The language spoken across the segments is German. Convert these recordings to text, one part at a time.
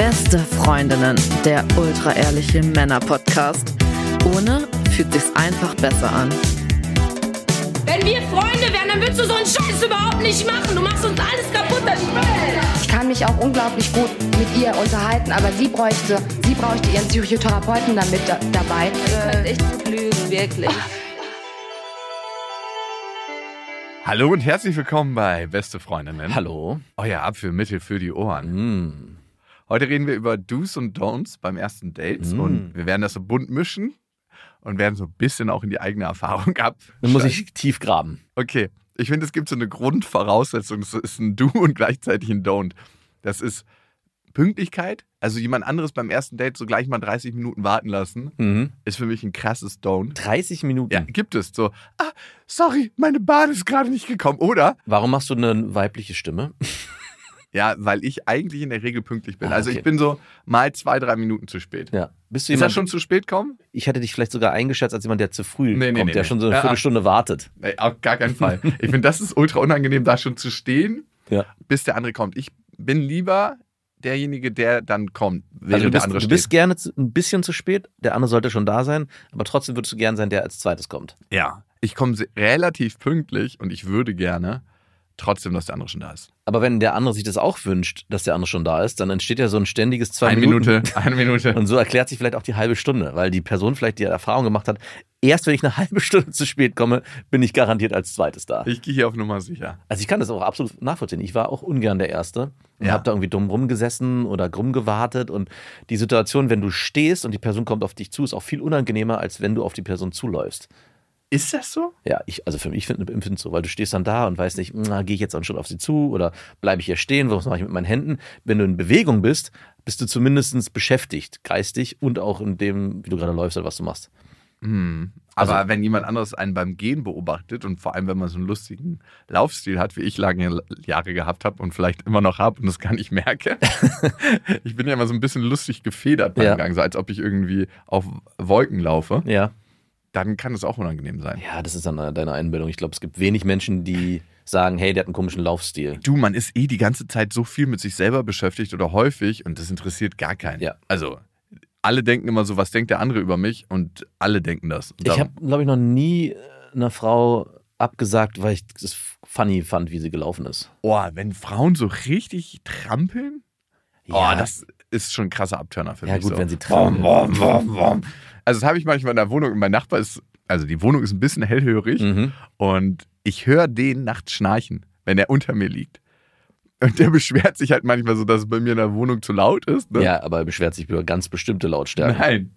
Beste Freundinnen, der ultra-ehrliche Männer-Podcast. Ohne fühlt sich's einfach besser an. Wenn wir Freunde wären, dann würdest du so einen Scheiß überhaupt nicht machen. Du machst uns alles kaputt, das Spiel. Ich kann mich auch unglaublich gut mit ihr unterhalten, aber sie bräuchte ihren Psychotherapeuten damit dabei. Du kannst echt gut lügen, wirklich. Hallo und herzlich willkommen bei Beste Freundinnen. Hallo. Euer Abführmittel für die Ohren. Heute reden wir über Do's und Don'ts beim ersten Date und wir werden das so bunt mischen und werden so ein bisschen auch in die eigene Erfahrung absteigen. Dann muss ich tief graben. Okay, ich finde, es gibt so eine Grundvoraussetzung, das ist ein Do und gleichzeitig ein Don't. Das ist Pünktlichkeit, also jemand anderes beim ersten Date so gleich mal 30 Minuten warten lassen, ist für mich ein krasses Don't. 30 Minuten? Ja, gibt es so, sorry, meine Bahn ist gerade nicht gekommen, oder? Warum machst du eine weibliche Stimme? Ja, weil ich eigentlich in der Regel pünktlich bin. Also okay. ich bin so mal 2-3 Minuten zu spät. Ja. Bist du Ist jemand, das schon zu spät kommen? Ich hätte dich vielleicht sogar eingeschätzt als jemand, der zu früh Nee, kommt, der schon so eine Ja. Viertelstunde wartet. Nee, auf gar keinen Fall. Ich finde, das ist ultra unangenehm, da schon zu stehen, Ja. bis der andere kommt. Ich bin lieber derjenige, der dann kommt, während Also der andere du steht. bist gerne ein bisschen zu spät, der andere sollte schon da sein, aber trotzdem würdest du gern sein, der als zweites kommt. Ja, ich komme relativ pünktlich und ich würde gerne trotzdem, dass der andere schon da ist. Aber wenn der andere sich das auch wünscht, dass der andere schon da ist, dann entsteht ja so ein ständiges 2 Eine Minuten. Minute. Und so erklärt sich vielleicht auch die halbe Stunde, weil die Person vielleicht die Erfahrung gemacht hat, erst wenn ich eine halbe Stunde zu spät komme, bin ich garantiert als zweites da. Ich gehe hier auf Nummer sicher. Also ich kann das auch absolut nachvollziehen. Ich war auch ungern der Erste und Ja. habe da irgendwie dumm rumgesessen oder krumm gewartet. Und die Situation, wenn du stehst und die Person kommt auf dich zu, ist auch viel unangenehmer, als wenn du auf die Person zuläufst. Ist das so? Ja, also für mich empfinde es so, weil du stehst dann da und weißt nicht, gehe ich jetzt einen Schritt auf sie zu oder bleibe ich hier stehen, was mache ich mit meinen Händen? Wenn du in Bewegung bist, bist du zumindest beschäftigt, geistig und auch in dem, wie du gerade läufst oder was du machst. Aber Also- wenn jemand anderes einen beim Gehen beobachtet und vor allem, wenn man so einen lustigen Laufstil hat, wie ich lange Jahre gehabt habe und vielleicht immer noch habe und das gar nicht merke. Ich bin ja immer so ein bisschen lustig gefedert beim Ja. Gang, so als ob ich irgendwie auf Wolken laufe. Ja. Dann kann es auch unangenehm sein. Ja, das ist dann deine Einbildung. Ich glaube, es gibt wenig Menschen, die sagen, hey, der hat einen komischen Laufstil. Du, man ist die ganze Zeit so viel mit sich selber beschäftigt oder häufig und das interessiert gar keinen. Ja. Also, alle denken immer so, was denkt der andere über mich und alle denken das. Und Ich darum- habe, glaube ich, noch nie einer Frau abgesagt, weil ich das funny fand, wie sie gelaufen ist. wenn Frauen so richtig trampeln, das ist schon ein krasser Abturner für Ja, mich. gut, so. wenn sie trampeln. Wom. Also das habe ich manchmal in der Wohnung und mein Nachbar ist, also die Wohnung ist ein bisschen hellhörig und ich höre den nachts schnarchen, wenn er unter mir liegt. Und der beschwert sich halt manchmal so, dass es bei mir in der Wohnung zu laut ist. Ne? Ja, aber er beschwert sich über ganz bestimmte Lautstärke. Nein.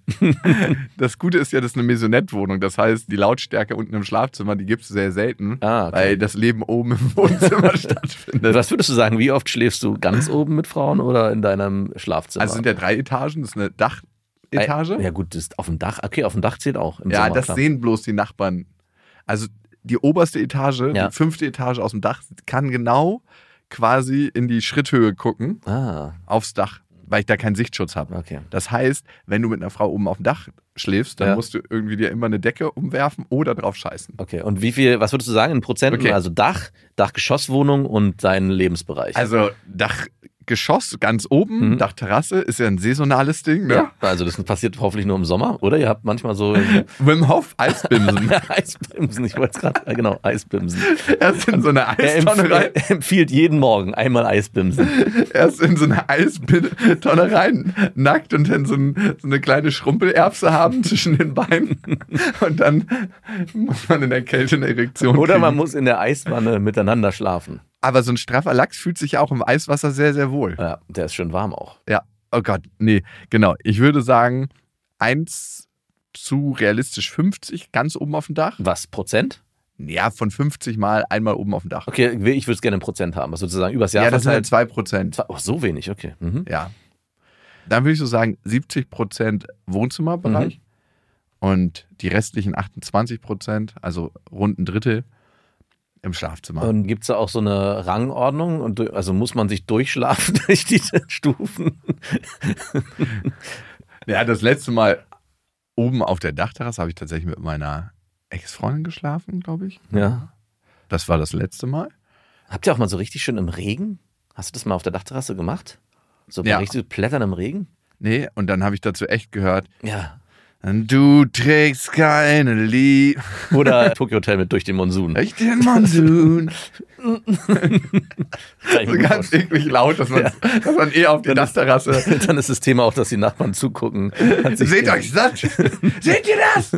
Das Gute ist ja, das ist eine Maisonette-Wohnung. Das heißt, die Lautstärke unten im Schlafzimmer, die gibt es sehr selten, Ah, okay. weil das Leben oben im Wohnzimmer stattfindet. Was würdest du sagen, wie oft schläfst du ganz oben mit Frauen oder in deinem Schlafzimmer? Also es sind ja 3 Etagen, das ist eine Dachetage. Ja gut, das ist auf dem Dach. Okay, auf dem Dach zählt auch. Im Ja, Sommer, das klar. sehen bloß die Nachbarn. Also die oberste Etage, Ja. die 5. Etage aus dem Dach, kann genau quasi in die Schritthöhe gucken, aufs Dach, weil ich da keinen Sichtschutz habe. Okay. Das heißt, wenn du mit einer Frau oben auf dem Dach schläfst, dann Ja. musst du irgendwie dir immer eine Decke umwerfen oder drauf scheißen. Okay, und wie viel, was würdest du sagen in Prozenten? Okay. Also Dach, Dachgeschosswohnung und dein Lebensbereich. Also Dachgeschoss ganz oben, Dachterrasse ist ja ein saisonales Ding, ne? ja, also das passiert hoffentlich nur im Sommer, oder? Ihr habt manchmal so Wim Hof, Eisbimsen. Eisbimsen, ich wollte es gerade, genau, Eisbimsen. Erst in so eine Eistonne rein. Er empfiehlt jeden Morgen einmal Eisbimsen. Erst in so eine Eistonne rein, nackt und dann so eine kleine Schrumpelerbse haben zwischen den Beinen. Und dann muss man in der Kälte eine Erektion Oder man kriegen. muss in der Eiswanne miteinander schlafen. Aber so ein straffer Lachs fühlt sich ja auch im Eiswasser sehr, sehr wohl. Ja, der ist schön warm auch. Ja, oh Gott, nee, genau. Ich würde sagen, 1 zu realistisch 50, ganz oben auf dem Dach. Was, Prozent? Ja, von 50 mal einmal oben auf dem Dach. Okay, ich würde es gerne in Prozent haben, also sozusagen übers Jahr Ja, das sind halt verteilt. 2%. Oh, so wenig, okay. Mhm. Ja. Dann würde ich so sagen, 70% Wohnzimmerbereich und die restlichen 28%, also rund ein Drittel, im Schlafzimmer. Und gibt es da auch so eine Rangordnung? Also muss man sich durchschlafen durch diese Stufen? Ja, das letzte Mal oben auf der Dachterrasse habe ich tatsächlich mit meiner Ex-Freundin geschlafen, glaube ich. Ja. Das war das letzte Mal. Habt ihr auch mal so richtig schön im Regen? Hast du das mal auf der Dachterrasse gemacht? So bei richtig Blättern im Regen? Nee, und dann habe ich dazu echt gehört, Ja. du trägst keine Liebe. Oder Tokyo Hotel mit Durch den Monsun. Durch den Monsun. Kann ich So mir ganz vorstellen. eklig laut, dass man auf die Dachterrasse. Dann ist das Thema auch, dass die Nachbarn zugucken. Seht euch satt! Seht ihr das?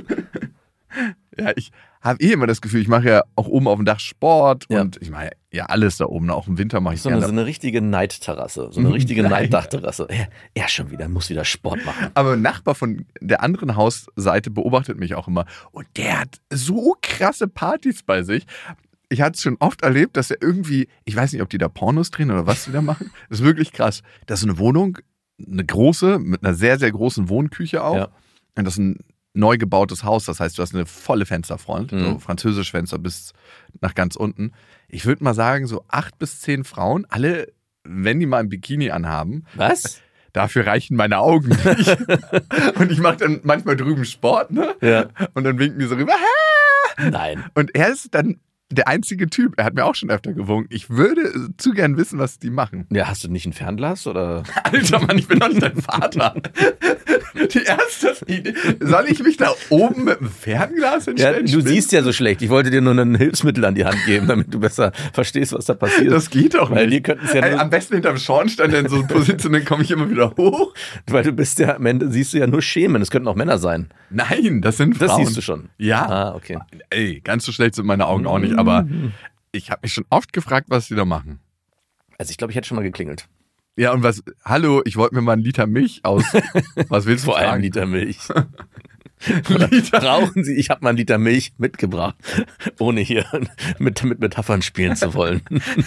Ja, ich habe immer das Gefühl, ich mache ja auch oben auf dem Dach Sport und ich mache ja alles da oben. Auch im Winter mache ich so gerne. eine richtige Neidterrasse. So eine richtige Neiddachterrasse. Er schon wieder, muss wieder Sport machen. Aber ein Nachbar von der anderen Hausseite beobachtet mich auch immer. Und der hat so krasse Partys bei sich. Ich hatte es schon oft erlebt, dass er irgendwie, ich weiß nicht, ob die da Pornos drehen oder was die da machen. Das ist wirklich krass. Das ist eine Wohnung, eine große, mit einer sehr, sehr großen Wohnküche auch. Ja. Und das ist ein neu gebautes Haus. Das heißt, du hast eine volle Fensterfront. So französische Fenster bis nach ganz unten. Ich würde mal sagen, so 8 bis 10 Frauen, alle, wenn die mal ein Bikini anhaben. Was? Dafür reichen meine Augen nicht. Und ich mache dann manchmal drüben Sport, ne? Ja. Und dann winken die so rüber. Nein. Und er ist dann der einzige Typ. Er hat mir auch schon öfter gewunken. Ich würde zu gern wissen, was die machen. Ja, hast du nicht ein Fernglas oder? Alter Mann, ich bin doch nicht dein Vater. Die erste Idee. Soll ich mich da oben mit dem Fernglas Ja, hinstellen? du siehst ja so schlecht. Ich wollte dir nur ein Hilfsmittel an die Hand geben, damit du besser verstehst, was da passiert. Das geht doch Weil nicht. die könnten es ja nur, Am besten hinterm Schornstein in so positionieren, komme ich immer wieder hoch. weil du bist ja am Ende siehst du ja nur Schemen. Es könnten auch Männer sein. Nein, das sind Frauen. Das siehst du schon. Ja. Ah, okay. Ey, ganz so schlecht sind meine Augen auch nicht, aber ich habe mich schon oft gefragt, was die da machen. Also ich glaube, ich hätte schon mal geklingelt. Ja, und was, hallo, ich wollte mir mal einen Liter Milch aus. Was willst du Vor allem fragen? Liter Milch. Liter. Brauchen Sie? Ich habe mal einen Liter Milch mitgebracht, ohne hier mit Metaphern spielen zu wollen.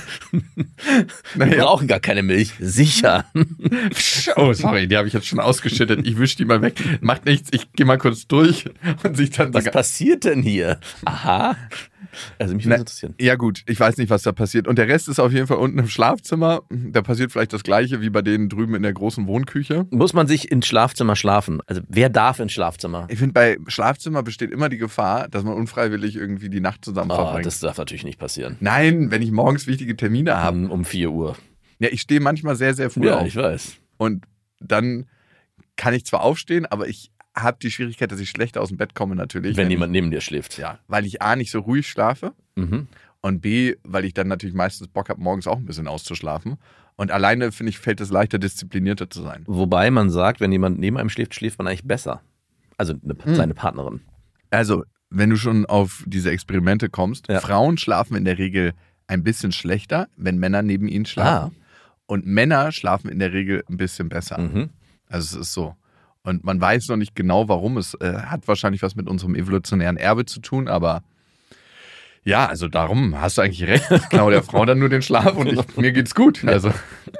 Wir Naja. brauchen gar keine Milch. Sicher. Oh, sorry, die habe ich jetzt schon ausgeschüttet. Ich wische die mal weg. Macht nichts, ich gehe mal kurz durch und sich dann Was sagen. passiert denn hier? Aha. Also mich würde interessieren. Ja gut, ich weiß nicht, was da passiert. Und der Rest ist auf jeden Fall unten im Schlafzimmer. Da passiert vielleicht das Gleiche wie bei denen drüben in der großen Wohnküche. Muss man sich ins Schlafzimmer schlafen? Also wer darf ins Schlafzimmer? Ich finde, bei Schlafzimmer besteht immer die Gefahr, dass man unfreiwillig irgendwie die Nacht zusammen verbringt. Das darf natürlich nicht passieren. Nein, wenn ich morgens wichtige Termine habe. Um 4 Uhr. Ja, ich stehe manchmal sehr, sehr früh Ja, auf. ich weiß. Und dann kann ich zwar aufstehen, aber ich habe die Schwierigkeit, dass ich schlechter aus dem Bett komme natürlich. Wenn jemand neben dir schläft. Ja, weil ich A, nicht so ruhig schlafe Mhm. und B, weil ich dann natürlich meistens Bock habe, morgens auch ein bisschen auszuschlafen. Und alleine, finde ich, fällt es leichter, disziplinierter zu sein. Wobei man sagt, wenn jemand neben einem schläft, schläft man eigentlich besser. Also seine Partnerin. Also, wenn du schon auf diese Experimente kommst, Ja. Frauen schlafen in der Regel ein bisschen schlechter, wenn Männer neben ihnen schlafen. Und Männer schlafen in der Regel ein bisschen besser. Mhm. Also es ist so. Und man weiß noch nicht genau, warum. Es hat wahrscheinlich was mit unserem evolutionären Erbe zu tun, aber ja, also darum hast du eigentlich recht. Ich klaue der Frau dann nur den Schlaf und mir geht's gut. Also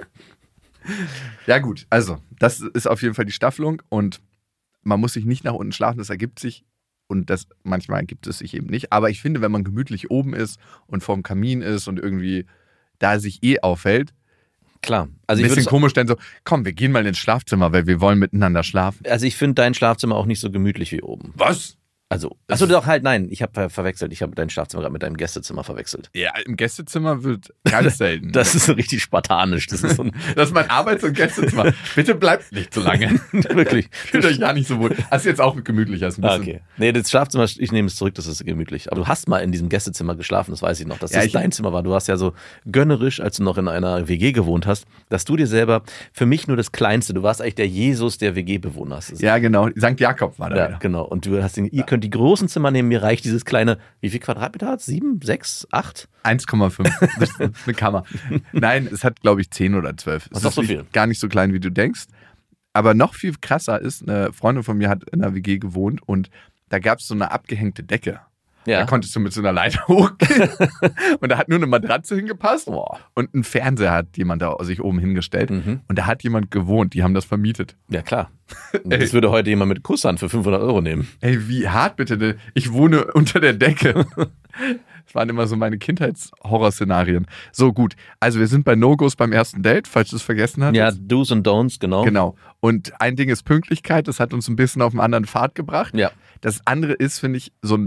ja gut, also das ist auf jeden Fall die Staffelung und man muss sich nicht nach unten schlafen, das ergibt sich und das manchmal ergibt es sich eben nicht. Aber ich finde, wenn man gemütlich oben ist und vorm Kamin ist und irgendwie da sich aufhält, Klar. ein Also ich bisschen würde komisch dann so, komm, wir gehen mal ins Schlafzimmer, weil wir wollen miteinander schlafen. ich finde dein Schlafzimmer auch nicht so gemütlich wie oben. Was? Also, achso, doch halt, nein, ich habe verwechselt. Ich habe dein Schlafzimmer gerade mit deinem Gästezimmer verwechselt. Ja, im Gästezimmer wird ganz selten. Das ist so richtig spartanisch. Das ist so ein, Das ist mein Arbeits- und Gästezimmer. Bitte bleibt nicht so lange. wirklich. Fühlt euch ja nicht so wohl. Das ist jetzt auch gemütlicher. Ist ein bisschen. Okay. Nee, das Schlafzimmer, ich nehme es zurück, das ist gemütlich. Aber du hast mal in diesem Gästezimmer geschlafen, das weiß ich noch, dass Ja, das dein Zimmer war. Du warst ja so gönnerisch, als du noch in einer WG gewohnt hast, dass du dir selber, für mich nur das Kleinste, du warst eigentlich der Jesus der WG-Bewohner. Ja, genau. St. Jakob war da Ja, wieder. genau. Und du hast ihr könnt die großen Zimmer nehmen, mir reicht dieses kleine, wie viel Quadratmeter hat es? 7, 6, 8? 1,5. Das ist eine Kammer. Nein, es hat, glaube ich, 10 oder 12. Das Es ist doch so nicht- viel. Gar nicht so klein, wie du denkst. Aber noch viel krasser ist, eine Freundin von mir hat in einer WG gewohnt und da gab es so eine abgehängte Decke. Ja. Da konntest du mit so einer Leiter hochgehen. Und da hat nur eine Matratze hingepasst. Boah. Und ein Fernseher hat jemand da sich oben hingestellt. Mhm. Und da hat jemand gewohnt. Die haben das vermietet. Ja, klar. Das würde heute jemand mit Kusshand für 500 € nehmen. Ey, wie hart bitte. Ne? Ich wohne unter der Decke. Das waren immer so meine Kindheitshorrorszenarien. So, gut. Also wir sind bei No-Gos beim ersten Date, falls du es vergessen hast. Ja, Do's und Don'ts, genau. Genau. Und ein Ding ist Pünktlichkeit. Das hat uns ein bisschen auf einen anderen Pfad gebracht. Ja. Das andere ist, finde ich, so ein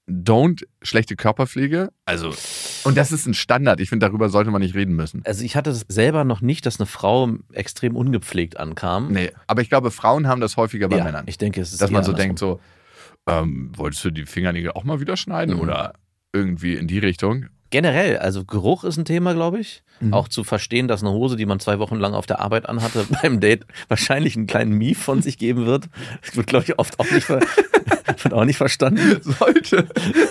don't schlechte Körperpflege. Also, und das ist ein Standard. Ich finde, darüber sollte man nicht reden müssen. Also ich hatte es selber noch nicht, dass eine Frau extrem ungepflegt ankam. Nee, aber ich glaube, Frauen haben das häufiger bei Männern. Ich denke, es ist dass man eher so andersrum. denkt, wolltest du die Fingernägel auch mal wieder schneiden oder irgendwie in die Richtung? Generell, also Geruch ist ein Thema, glaube ich. Auch zu verstehen, dass eine Hose, die man 2 Wochen lang auf der Arbeit anhatte, beim Date wahrscheinlich einen kleinen Mief von sich geben wird. Das wird, glaube ich, oft auch nicht verstanden. Sollte.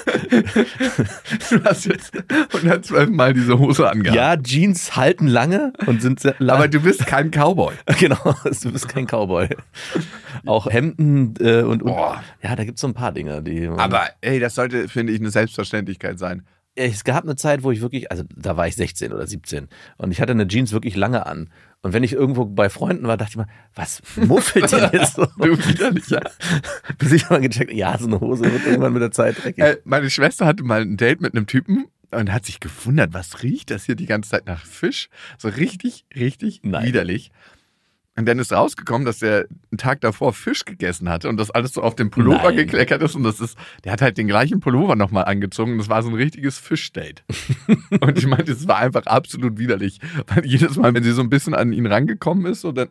Du hast jetzt 112 Mal diese Hose angehabt. Ja, Jeans halten lange und sind sehr lang. Aber du bist kein Cowboy. Genau, du bist kein Cowboy. Auch Hemden und Boah. ja, da gibt es so ein paar Dinge, die. Aber ey, das sollte, finde ich, eine Selbstverständlichkeit sein. Es gab eine Zeit, wo ich wirklich, also da war ich 16 oder 17 und ich hatte eine Jeans wirklich lange an. Und wenn ich irgendwo bei Freunden war, dachte ich mal, was muffelt ihr jetzt so? Du widerlicher. Bis ich mal gecheckt, ja, so eine Hose wird irgendwann mit der Zeit dreckig. Meine Schwester hatte mal ein Date mit einem Typen und hat sich gewundert, was riecht das hier die ganze Zeit nach Fisch? So richtig, richtig widerlich. Und dann ist rausgekommen, dass er einen Tag davor Fisch gegessen hatte und das alles so auf dem Pullover gekleckert ist. Und der hat halt den gleichen Pullover nochmal angezogen und das war so ein richtiges Fischdate. Und ich meinte, es war einfach absolut widerlich. Weil jedes Mal, wenn sie so ein bisschen an ihn rangekommen ist, und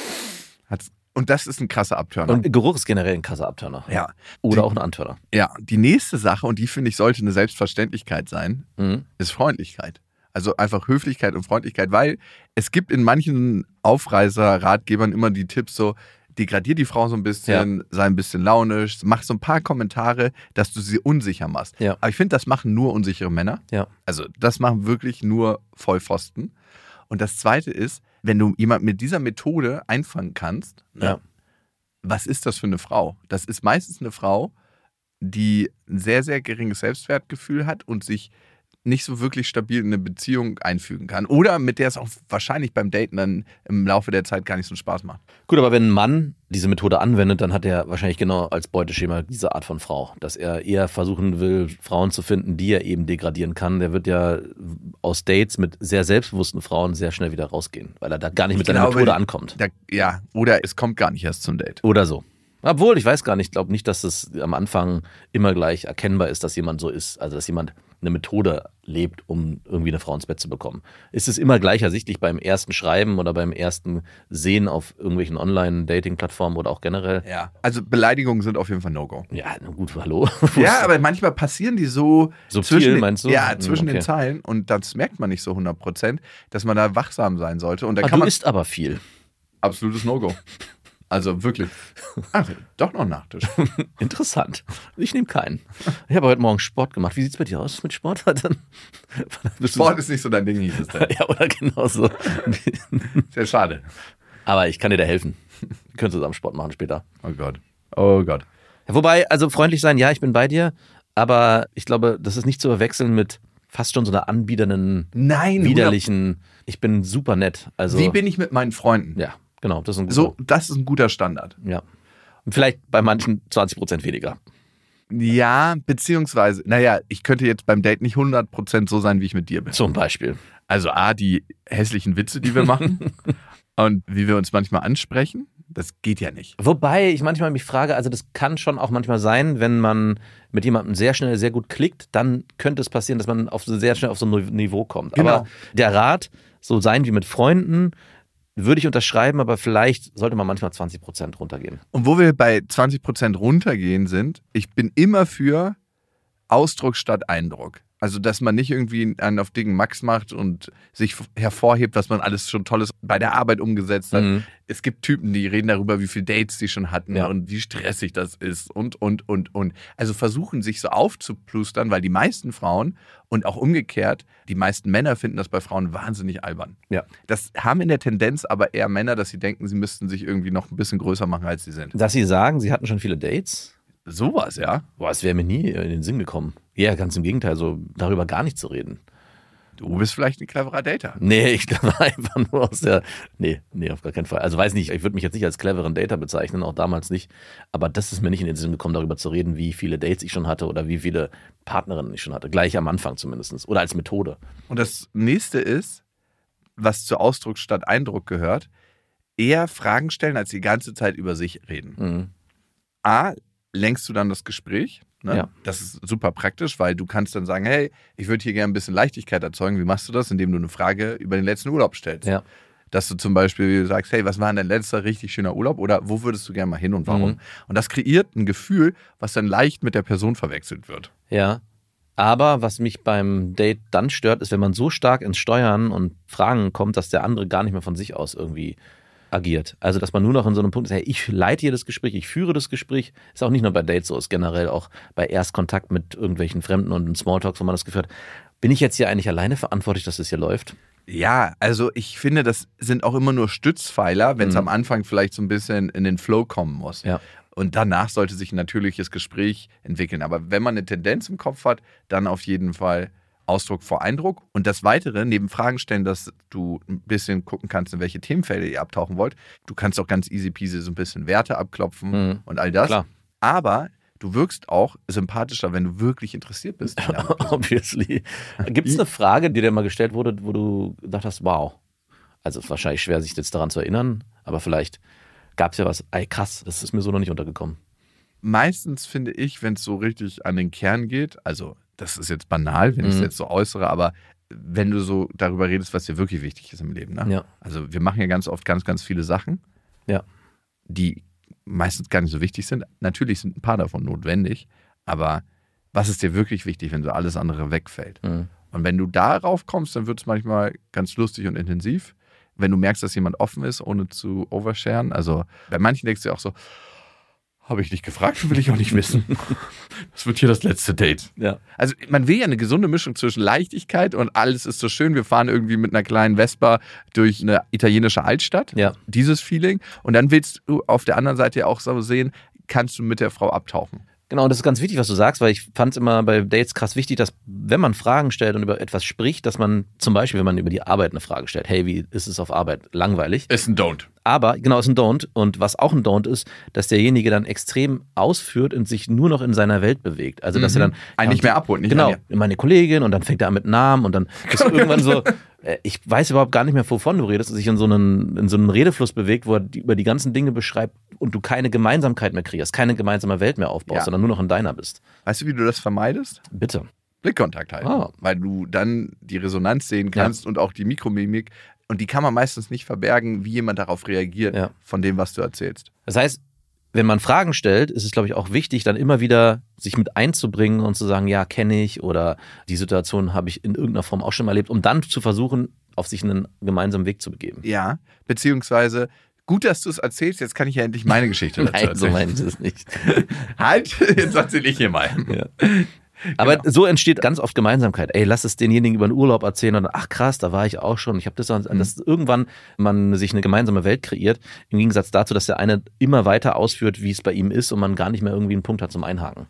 das ist ein krasser Abturner. Und Geruch ist generell ein krasser Abturner. Ja. Oder auch ein Antörner. Ja, die nächste Sache, und die finde ich sollte eine Selbstverständlichkeit sein, ist Freundlichkeit. Also einfach Höflichkeit und Freundlichkeit, weil es gibt in manchen Aufreißer-Ratgebern immer die Tipps so, degradier die Frau so ein bisschen, sei ein bisschen launisch, mach so ein paar Kommentare, dass du sie unsicher machst. Ja. Aber ich finde, das machen nur unsichere Männer. Ja. Also das machen wirklich nur Vollpfosten. Und das Zweite ist, wenn du jemanden mit dieser Methode einfangen kannst, was ist das für eine Frau? Das ist meistens eine Frau, die ein sehr, sehr geringes Selbstwertgefühl hat und sich nicht so wirklich stabil in eine Beziehung einfügen kann. Oder mit der es auch wahrscheinlich beim Daten dann im Laufe der Zeit gar nicht so einen Spaß macht. Gut, aber wenn ein Mann diese Methode anwendet, dann hat er wahrscheinlich genau als Beuteschema diese Art von Frau. Dass er eher versuchen will, Frauen zu finden, die er eben degradieren kann. Der wird ja aus Dates mit sehr selbstbewussten Frauen sehr schnell wieder rausgehen, weil er da gar nicht mit seiner Methode ankommt. Oder es kommt gar nicht erst zum Date. Oder so. Obwohl, ich weiß gar nicht, ich glaube nicht, dass es am Anfang immer gleich erkennbar ist, dass jemand so ist. Also, dass jemand eine Methode lebt, um irgendwie eine Frau ins Bett zu bekommen. Ist es immer gleich ersichtlich beim ersten Schreiben oder beim ersten Sehen auf irgendwelchen Online-Dating-Plattformen oder auch generell? Ja, also Beleidigungen sind auf jeden Fall No-Go. Ja, na gut, hallo. Ja, aber manchmal passieren die so subtil, meinst du? Ja, zwischen den Zeilen und das merkt man nicht so 100%, dass man da wachsam sein sollte. Und da kann du man isst aber viel. Absolutes No-Go. Also wirklich. Ach, doch noch Nachtisch. Interessant. Ich nehme keinen. Ich habe heute Morgen Sport gemacht. Wie sieht es bei dir aus mit Sport? Sport ist nicht so dein Ding, hieß es denn. Ja, oder genau so. Sehr schade. Aber ich kann dir da helfen. Wir können zusammen Sport machen später. Oh Gott. Oh Gott. Ja, wobei, also freundlich sein, ja, ich bin bei dir. Aber ich glaube, das ist nicht zu verwechseln mit fast schon so einer anbiedernden, widerlichen, ich bin super nett. Also, wie bin ich mit meinen Freunden? Ja. Genau, das ist ein guter Standard. Ja. Vielleicht bei manchen 20% weniger. Ja, beziehungsweise, ich könnte jetzt beim Date nicht 100% so sein, wie ich mit dir bin. Zum Beispiel. Also die hässlichen Witze, die wir machen und wie wir uns manchmal ansprechen, das geht ja nicht. Wobei ich manchmal mich frage, also das kann schon auch manchmal sein, wenn man mit jemandem sehr schnell, sehr gut klickt, dann könnte es passieren, dass man sehr schnell auf so ein Niveau kommt. Genau. Aber der Rat, so sein wie mit Freunden, würde ich unterschreiben, aber vielleicht sollte man manchmal 20% runtergehen. Und wo wir bei 20% runtergehen sind, ich bin immer für Ausdruck statt Eindruck. Also, dass man nicht irgendwie einen auf dicken Max macht und sich hervorhebt, was man alles schon Tolles bei der Arbeit umgesetzt hat. Mhm. Es gibt Typen, die reden darüber, wie viele Dates die schon hatten und wie stressig das ist und. Also versuchen, sich so aufzuplustern, weil die meisten Frauen und auch umgekehrt, die meisten Männer finden das bei Frauen wahnsinnig albern. Ja. Das haben in der Tendenz aber eher Männer, dass sie denken, sie müssten sich irgendwie noch ein bisschen größer machen, als sie sind. Dass sie sagen, sie hatten schon viele Dates? Sowas, ja. Boah, es wäre mir nie in den Sinn gekommen. Ja, ganz im Gegenteil, so darüber gar nicht zu reden. Du bist vielleicht ein cleverer Dater. Nee, ich glaube einfach nur aus der... Nee, auf gar keinen Fall. Also weiß nicht, ich würde mich jetzt nicht als cleveren Dater bezeichnen, auch damals nicht. Aber das ist mir nicht in den Sinn gekommen, darüber zu reden, wie viele Dates ich schon hatte oder wie viele Partnerinnen ich schon hatte. Gleich am Anfang zumindest. Oder als Methode. Und das nächste ist, was zu Ausdruck statt Eindruck gehört, eher Fragen stellen, als die ganze Zeit über sich reden. Mhm. A, lenkst du dann das Gespräch? Ne? Ja. Das ist super praktisch, weil du kannst dann sagen, hey, ich würde hier gerne ein bisschen Leichtigkeit erzeugen. Wie machst du das? Indem du eine Frage über den letzten Urlaub stellst. Ja. Dass du zum Beispiel sagst, hey, was war denn dein letzter richtig schöner Urlaub? Oder wo würdest du gerne mal hin und warum? Und das kreiert ein Gefühl, was dann leicht mit der Person verwechselt wird. Ja. Aber was mich beim Date dann stört, ist, wenn man so stark ins Steuern und Fragen kommt, dass der andere gar nicht mehr von sich aus irgendwie agiert. Also, dass man nur noch in so einem Punkt ist, hey, ich leite hier das Gespräch, ich führe das Gespräch. Ist auch nicht nur bei Dates so, ist generell auch bei Erstkontakt mit irgendwelchen Fremden und in Smalltalks, wo man das Gefühl hat, bin ich jetzt hier eigentlich alleine verantwortlich, dass das hier läuft? Ja, also ich finde, das sind auch immer nur Stützpfeiler, wenn es am Anfang vielleicht so ein bisschen in den Flow kommen muss. Ja. Und danach sollte sich ein natürliches Gespräch entwickeln. Aber wenn man eine Tendenz im Kopf hat, dann auf jeden Fall Ausdruck vor Eindruck. Und das Weitere, neben Fragen stellen, dass du ein bisschen gucken kannst, in welche Themenfelder ihr abtauchen wollt. Du kannst auch ganz easy peasy so ein bisschen Werte abklopfen und all das. Klar. Aber du wirkst auch sympathischer, wenn du wirklich interessiert bist. Obviously. Gibt es eine Frage, die dir mal gestellt wurde, wo du gedacht hast, wow. Also wahrscheinlich schwer, sich jetzt daran zu erinnern, aber vielleicht gab es ja was, ey krass, das ist mir so noch nicht untergekommen. Meistens finde ich, wenn es so richtig an den Kern geht, also das ist jetzt banal, wenn ich es jetzt so äußere, aber wenn du so darüber redest, was dir wirklich wichtig ist im Leben. Ne? Ja. Also wir machen ja ganz oft ganz, ganz viele Sachen, Ja. die meistens gar nicht so wichtig sind. Natürlich sind ein paar davon notwendig, aber was ist dir wirklich wichtig, wenn so alles andere wegfällt? Und wenn du darauf kommst, dann wird es manchmal ganz lustig und intensiv. Wenn du merkst, dass jemand offen ist, ohne zu oversharen. Also bei manchen denkst du ja auch so, habe ich nicht gefragt, will ich auch nicht wissen. Das wird hier das letzte Date. Ja. Also man will ja eine gesunde Mischung zwischen Leichtigkeit und alles ist so schön. Wir fahren irgendwie mit einer kleinen Vespa durch eine italienische Altstadt. Ja. Dieses Feeling. Und dann willst du auf der anderen Seite ja auch so sehen, kannst du mit der Frau abtauchen. Genau, und das ist ganz wichtig, was du sagst, weil ich fand es immer bei Dates krass wichtig, dass wenn man Fragen stellt und über etwas spricht, dass man zum Beispiel, wenn man über die Arbeit eine Frage stellt, hey, wie ist es auf Arbeit? Langweilig. Ist ein Don't. Aber, genau, ist ein Don't. Und was auch ein Don't ist, dass derjenige dann extrem ausführt und sich nur noch in seiner Welt bewegt. Also, dass er dann... Einen nicht mehr abholt. Nicht Genau, mehr. meine Kollegin und dann fängt er an mit Namen und dann ist irgendwann so... Ich weiß überhaupt gar nicht mehr, wovon du redest, dass sich in so einen Redefluss bewegt, wo er über die ganzen Dinge beschreibt und du keine Gemeinsamkeit mehr kriegst, keine gemeinsame Welt mehr aufbaust, sondern nur noch in deiner bist. Weißt du, wie du das vermeidest? Bitte. Blickkontakt halten. Ah. Weil du dann die Resonanz sehen kannst und auch die Mikromimik. Und die kann man meistens nicht verbergen, wie jemand darauf reagiert, von dem, was du erzählst. Das heißt, wenn man Fragen stellt, ist es, glaube ich, auch wichtig, dann immer wieder sich mit einzubringen und zu sagen, ja, kenne ich oder die Situation habe ich in irgendeiner Form auch schon mal erlebt, um dann zu versuchen, auf sich einen gemeinsamen Weg zu begeben. Ja, beziehungsweise, gut, dass du es erzählst, jetzt kann ich ja endlich meine Geschichte dazu Nein, so erzählen. meine ich es nicht. Halt, jetzt erzähle ich hier mal. Ja. Aber so entsteht ganz oft Gemeinsamkeit. Ey, lass es denjenigen über den Urlaub erzählen und ach krass, da war ich auch schon. Ich habe dass irgendwann man sich eine gemeinsame Welt kreiert, im Gegensatz dazu, dass der eine immer weiter ausführt, wie es bei ihm ist und man gar nicht mehr irgendwie einen Punkt hat zum Einhaken.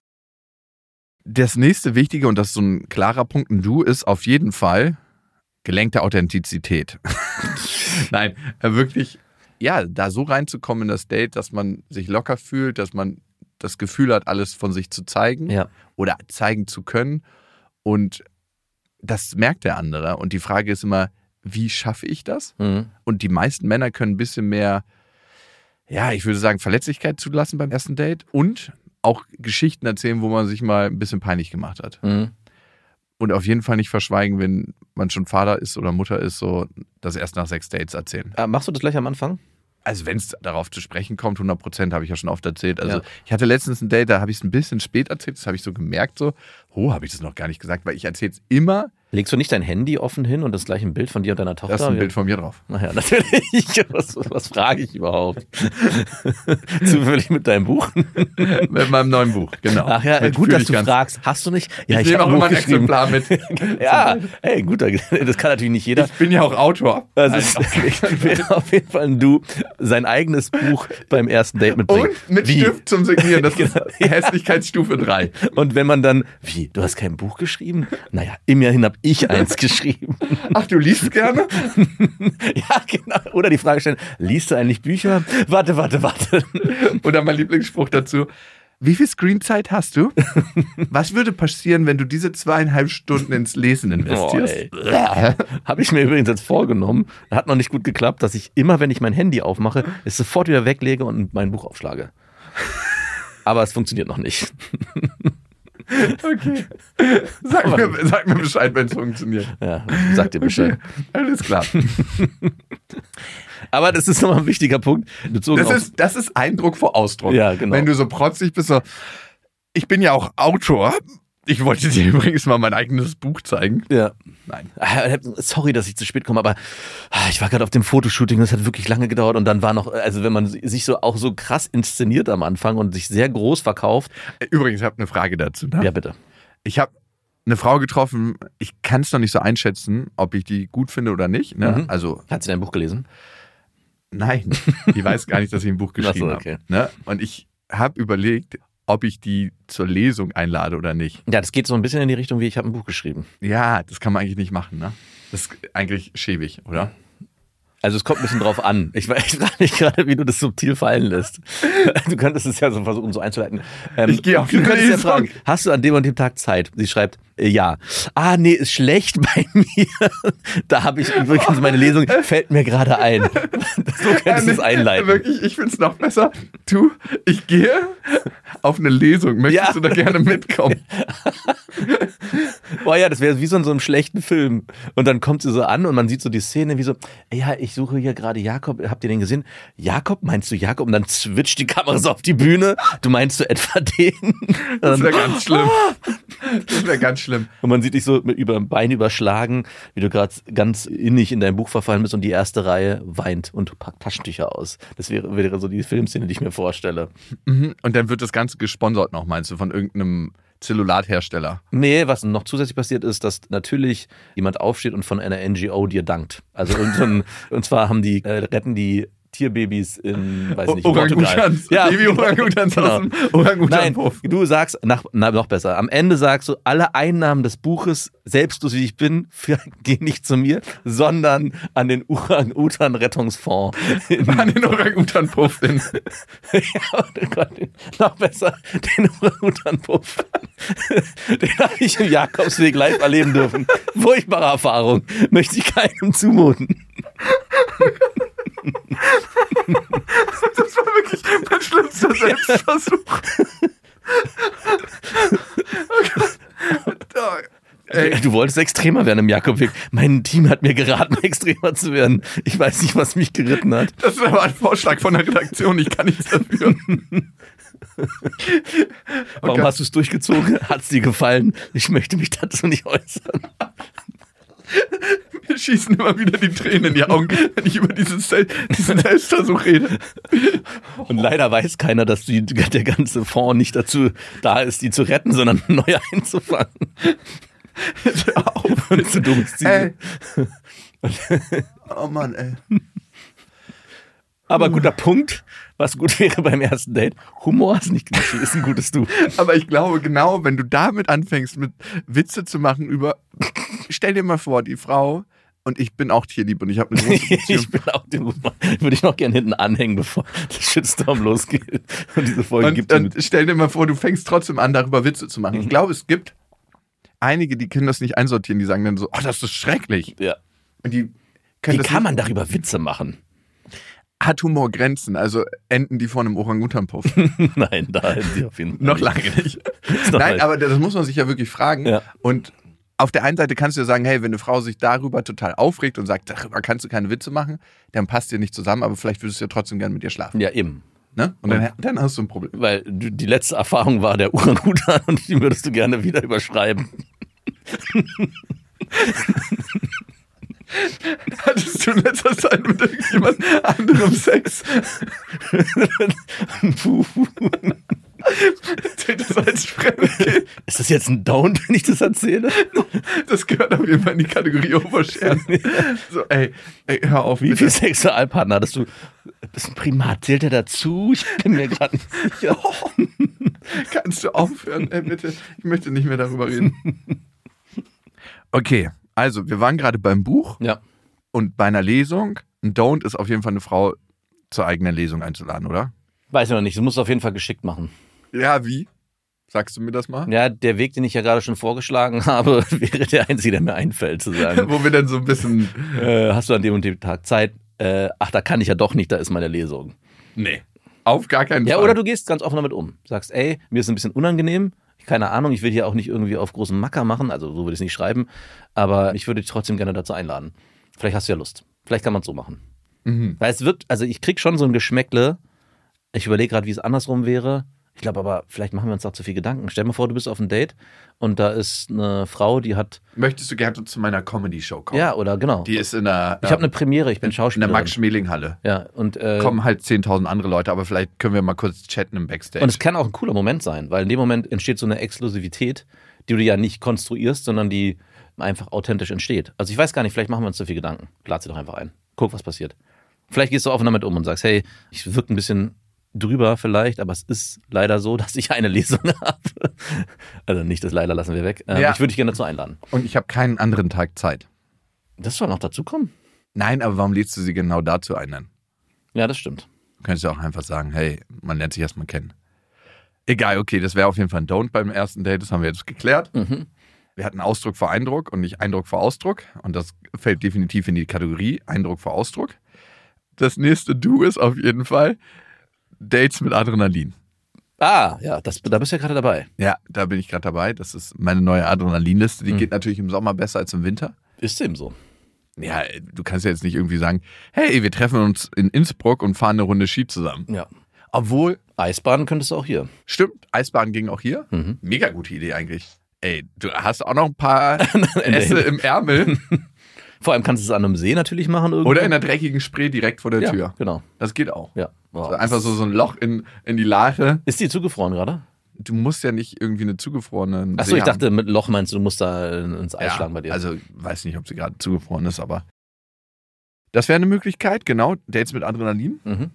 Das nächste Wichtige, und das ist so ein klarer Punkt, ein Du, ist auf jeden Fall gelenkte Authentizität. Nein, wirklich, ja, da so reinzukommen in das Date, dass man sich locker fühlt, dass man das Gefühl hat, alles von sich zu zeigen oder zeigen zu können. Und das merkt der andere. Und die Frage ist immer, wie schaffe ich das? Und die meisten Männer können ein bisschen mehr, ja, ich würde sagen, Verletzlichkeit zulassen beim ersten Date und auch Geschichten erzählen, wo man sich mal ein bisschen peinlich gemacht hat. Und auf jeden Fall nicht verschweigen, wenn man schon Vater ist oder Mutter ist, so das erst nach 6 Dates erzählen. Machst du das gleich am Anfang? Also wenn es darauf zu sprechen kommt, 100%, habe ich ja schon oft erzählt. Also ich hatte letztens ein Date, da habe ich es ein bisschen spät erzählt, das habe ich so gemerkt, so, habe ich das noch gar nicht gesagt, weil ich erzähle es immer. Legst du nicht dein Handy offen hin und das gleiche ein Bild von dir und deiner Tochter? Da ist ein Bild von mir drauf. Naja, natürlich. Was frage ich überhaupt? Zufällig mit deinem Buch? Mit meinem neuen Buch, genau. Ach ja, gut, dass du fragst. Hast du nicht? Ja, ich nehme auch immer ein Exemplar mit. Ja, hey, gut, das kann natürlich nicht jeder. Ich bin ja auch Autor. Also wäre auf jeden Fall Du sein eigenes Buch beim ersten Date mitbringen. Und mit Stift zum Signieren, das ist Hässlichkeitsstufe 3. Und wenn man dann, du hast kein Buch geschrieben? Naja, immerhin habe ich eins geschrieben. Ach, du liest gerne? Ja, genau. Oder die Frage stellen, liest du eigentlich Bücher? Warte. Oder mein Lieblingsspruch dazu, wie viel Screenzeit hast du? Was würde passieren, wenn du diese 2,5 Stunden ins Lesen investierst? Habe ich mir übrigens jetzt vorgenommen, hat noch nicht gut geklappt, dass ich immer, wenn ich mein Handy aufmache, es sofort wieder weglege und mein Buch aufschlage. Aber es funktioniert noch nicht. Okay. Sag mir Bescheid, wenn es funktioniert. Ja, sag dir Bescheid. Okay. Alles klar. Aber das ist nochmal ein wichtiger Punkt. Das ist Eindruck vor Ausdruck. Ja, genau. Wenn du so protzig bist, so, ich bin ja auch Autor. Ich wollte dir übrigens mal mein eigenes Buch zeigen. Ja. Nein. Sorry, dass ich zu spät komme, aber ich war gerade auf dem Fotoshooting, das hat wirklich lange gedauert und dann war noch, also wenn man sich so auch so krass inszeniert am Anfang und sich sehr groß verkauft. Übrigens, ich habe eine Frage dazu. Ne? Ja, bitte. Ich habe eine Frau getroffen, ich kann es noch nicht so einschätzen, ob ich die gut finde oder nicht. Ne? Mhm. Also, hat sie dein Buch gelesen? Nein, die weiß gar nicht, dass ich ein Buch geschrieben okay. habe. Ne? Und ich habe überlegt, ob ich die zur Lesung einlade oder nicht. Ja, das geht so ein bisschen in die Richtung, wie ich habe ein Buch geschrieben. Ja, das kann man eigentlich nicht machen. Ne? Das ist eigentlich schäbig, oder? Also es kommt ein bisschen drauf an. Ich frage mich gerade, wie du das subtil fallen lässt. Du könntest es ja so versuchen, so einzuleiten. Ich gehe auf die Du könntest ja Lesung. fragen, hast du an dem und dem Tag Zeit? Sie schreibt, ja. Ah, nee, ist schlecht bei mir. Da habe ich übrigens meine Lesung, fällt mir gerade ein. So könntest du es einleiten. Wirklich, ich finde es noch besser. Ich gehe auf eine Lesung. Möchtest du da gerne mitkommen? Boah ja, das wäre wie so in so einem schlechten Film. Und dann kommt sie so an und man sieht so die Szene wie so, ja, ich suche hier gerade Jakob. Habt ihr den gesehen? Jakob? Meinst du Jakob? Und dann switcht die Kamera so auf die Bühne. Du meinst du etwa den? Das wäre ganz schlimm. Das wäre ganz schlimm. Und man sieht dich so mit über dem Bein überschlagen, wie du gerade ganz innig in dein Buch verfallen bist und die erste Reihe weint und packt Taschentücher aus. Das wäre so die Filmszene, die ich mir vorstelle. Mhm. Und dann wird das Ganze gesponsert noch, meinst du, von irgendeinem Zellulathersteller? Nee, was noch zusätzlich passiert ist, dass natürlich jemand aufsteht und von einer NGO dir dankt. Also und zwar retten die Tierbabys in, weiß nicht, Orangutans. Ja, Baby-Orangutans genau. aus dem Orangutanpuff. Nein, du sagst, noch besser, am Ende sagst du, alle Einnahmen des Buches, selbstlos wie ich bin, gehen nicht zu mir, sondern an den Orang-Utan-Rettungsfonds. An den Orangutanpuff. Noch besser, den Orang-Utan-Puff. Den habe ich im Jakobsweg live erleben dürfen. Furchtbare Erfahrung. Möchte ich keinem zumuten. Das war wirklich mein schlimmster Selbstversuch. Du wolltest extremer werden im Jakobsweg. Mein Team hat mir geraten, extremer zu werden. Ich weiß nicht, was mich geritten hat. Das war aber ein Vorschlag von der Redaktion. Ich kann nichts dafür. Warum hast du es durchgezogen? Hat es dir gefallen? Ich möchte mich dazu nicht äußern. Mir schießen immer wieder die Tränen in die Augen, wenn ich über diesen Selbstversuch rede. Und leider weiß keiner, dass der ganze Fonds nicht dazu da ist, die zu retten, sondern neu einzufangen. Hör auf. Und zu dummes Ziel. Oh Mann, ey. Aber guter Punkt, was gut wäre beim ersten Date. Humor ist nicht Klischee, ist ein gutes Du. Aber ich glaube, genau, wenn du damit anfängst, mit Witze zu machen über, stell dir mal vor, die Frau, und ich bin auch tierlieb und ich habe eine große Beziehung. Ich bin auch würde ich noch gerne hinten anhängen, bevor der Shitstorm losgeht und diese Folge gibt. Und stell dir mal vor, du fängst trotzdem an, darüber Witze zu machen. Ich glaube, es gibt einige, die können das nicht einsortieren, die sagen dann so, oh, das ist schrecklich. Ja. Und Wie kann man darüber Witze machen? Hat Humor Grenzen? Also enden die vor einem Orangutanpuff? Nein, da enden die auf jeden Fall Noch lange nicht. Nein, aber das muss man sich ja wirklich fragen. Ja. Und auf der einen Seite kannst du ja sagen, hey, wenn eine Frau sich darüber total aufregt und sagt, darüber kannst du keine Witze machen, dann passt ihr nicht zusammen, aber vielleicht würdest du ja trotzdem gerne mit ihr schlafen. Ja, eben. Ne? Und dann hast du ein Problem. Weil die letzte Erfahrung war der Orangutan und die würdest du gerne wieder überschreiben. Hattest du in letzter Zeit mit irgendjemand anderem Sex? Zählt das als Fremdgehen? Ist das jetzt ein Down, wenn ich das erzähle? Das gehört auf jeden Fall in die Kategorie Overshare. So, ey, hör auf. Wie viele Sexualpartner hattest du? Bist ein Primat, zählt der dazu? Ich bin mir gerade nicht sicher. Kannst du aufhören, ey, bitte? Ich möchte nicht mehr darüber reden. Okay, also wir waren gerade beim Buch und bei einer Lesung. Ein Don't ist auf jeden Fall eine Frau zur eigenen Lesung einzuladen, oder? Weiß ich noch nicht, du musst es auf jeden Fall geschickt machen. Ja, wie? Sagst du mir das mal? Ja, der Weg, den ich ja gerade schon vorgeschlagen habe, wäre der einzige, der mir einfällt, zu sagen. Wo wir dann so ein bisschen... hast du an dem und dem Tag Zeit? Ach, da kann ich ja doch nicht, da ist meine Lesung. Nee, auf gar keinen Fall. Ja, oder du gehst ganz offen damit um. Sagst, ey, mir ist ein bisschen unangenehm, Keine Ahnung, ich will hier auch nicht irgendwie auf großen Macker machen, also so würde ich es nicht schreiben, aber ich würde dich trotzdem gerne dazu einladen. Vielleicht hast du ja Lust. Vielleicht kann man es so machen. Weil es wird, also ich krieg schon so ein Geschmäckle. Ich überlege gerade, wie es andersrum wäre. Ich glaube aber, vielleicht machen wir uns da zu viel Gedanken. Stell dir mal vor, du bist auf einem Date und da ist eine Frau, die hat... Möchtest du gerne zu meiner Comedy-Show kommen? Ja, oder genau. Die ist in der... Ich habe eine Premiere, ich bin Schauspielerin. In der Max-Schmeling-Halle. Ja, und... kommen halt 10.000 andere Leute, aber vielleicht können wir mal kurz chatten im Backstage. Und es kann auch ein cooler Moment sein, weil in dem Moment entsteht so eine Exklusivität, die du ja nicht konstruierst, sondern die einfach authentisch entsteht. Also ich weiß gar nicht, vielleicht machen wir uns zu viel Gedanken. Lad sie doch einfach ein. Guck, was passiert. Vielleicht gehst du offen damit um und sagst, hey, ich wirke ein bisschen drüber vielleicht, aber es ist leider so, dass ich eine Lesung habe. Also nicht das leider lassen wir weg. Ich würde dich gerne dazu einladen. Und ich habe keinen anderen Tag Zeit. Das soll noch dazu kommen. Nein, aber warum lädst du sie genau dazu ein? Ja, das stimmt. Du könntest ja auch einfach sagen, hey, man lernt sich erstmal kennen. Egal, okay, das wäre auf jeden Fall ein Don't beim ersten Date, das haben wir jetzt geklärt. Wir hatten Ausdruck vor Eindruck und nicht Eindruck vor Ausdruck. Und das fällt definitiv in die Kategorie Eindruck vor Ausdruck. Das nächste Do ist auf jeden Fall Dates mit Adrenalin. Ah, ja, da bist du ja gerade dabei. Ja, da bin ich gerade dabei. Das ist meine neue Adrenalinliste. Die geht natürlich im Sommer besser als im Winter. Ist eben so. Ja, du kannst ja jetzt nicht irgendwie sagen, hey, wir treffen uns in Innsbruck und fahren eine Runde Ski zusammen. Ja. Obwohl... Eisbaden könntest du auch hier. Stimmt, Eisbaden ging auch hier. Mega gute Idee eigentlich. Ey, du hast auch noch ein paar Äste im Ärmel. Vor allem kannst du es an einem See natürlich machen. Irgendwo. Oder in der dreckigen Spree direkt vor der Tür. Ja, genau. Das geht auch. Ja. Wow. So einfach so ein Loch in die Lache. Ist die zugefroren gerade? Du musst ja nicht irgendwie eine zugefrorene Achso, ich dachte, mit Loch meinst du, du musst da ins Eis schlagen bei dir. Also, weiß nicht, ob sie gerade zugefroren ist, aber das wäre eine Möglichkeit, genau. Dates mit Adrenalin.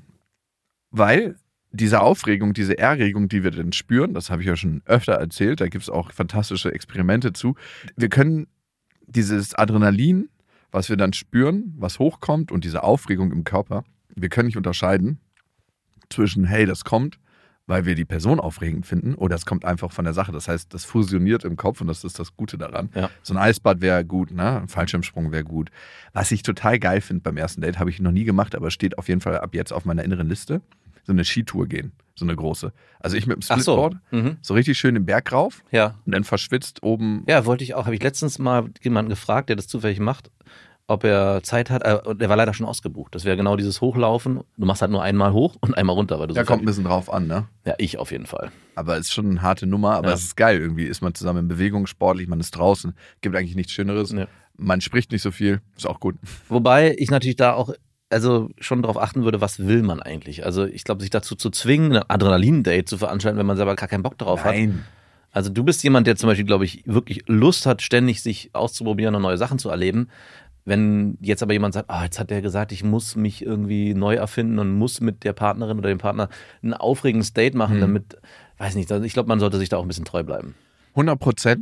Weil diese Aufregung, diese Erregung, die wir dann spüren, das habe ich ja schon öfter erzählt, da gibt es auch fantastische Experimente zu. Wir können dieses Adrenalin, was wir dann spüren, was hochkommt und diese Aufregung im Körper, wir können nicht unterscheiden zwischen, hey, das kommt, weil wir die Person aufregend finden oder es kommt einfach von der Sache. Das heißt, das fusioniert im Kopf und das ist das Gute daran. Ja. So ein Eisbad wäre gut, ne? Ein Fallschirmsprung wäre gut. Was ich total geil finde beim ersten Date, habe ich noch nie gemacht, aber steht auf jeden Fall ab jetzt auf meiner inneren Liste, so eine Skitour gehen, so eine große. Also ich mit dem Splitboard, so richtig schön den Berg rauf und dann verschwitzt oben. Ja, wollte ich auch. Habe ich letztens mal jemanden gefragt, der das zufällig macht, ob er Zeit hat. Der war leider schon ausgebucht. Das wäre genau dieses Hochlaufen. Du machst halt nur einmal hoch und einmal runter. Weil du kommt ein bisschen drauf an, ne? Ja, ich auf jeden Fall. Aber es ist schon eine harte Nummer, aber es ist geil. Irgendwie ist man zusammen in Bewegung, sportlich, man ist draußen. Gibt eigentlich nichts Schöneres. Ja. Man spricht nicht so viel, ist auch gut. Wobei ich natürlich da auch schon darauf achten würde, was will man eigentlich? Also ich glaube, sich dazu zu zwingen, ein Adrenalin-Date zu veranstalten, wenn man selber gar keinen Bock darauf hat. Also du bist jemand, der zum Beispiel, glaube ich, wirklich Lust hat, ständig sich auszuprobieren und neue Sachen zu erleben. Wenn jetzt aber jemand sagt, jetzt hat der gesagt, ich muss mich irgendwie neu erfinden und muss mit der Partnerin oder dem Partner ein aufregendes Date machen, damit, weiß nicht, ich glaube, man sollte sich da auch ein bisschen treu bleiben. 100%.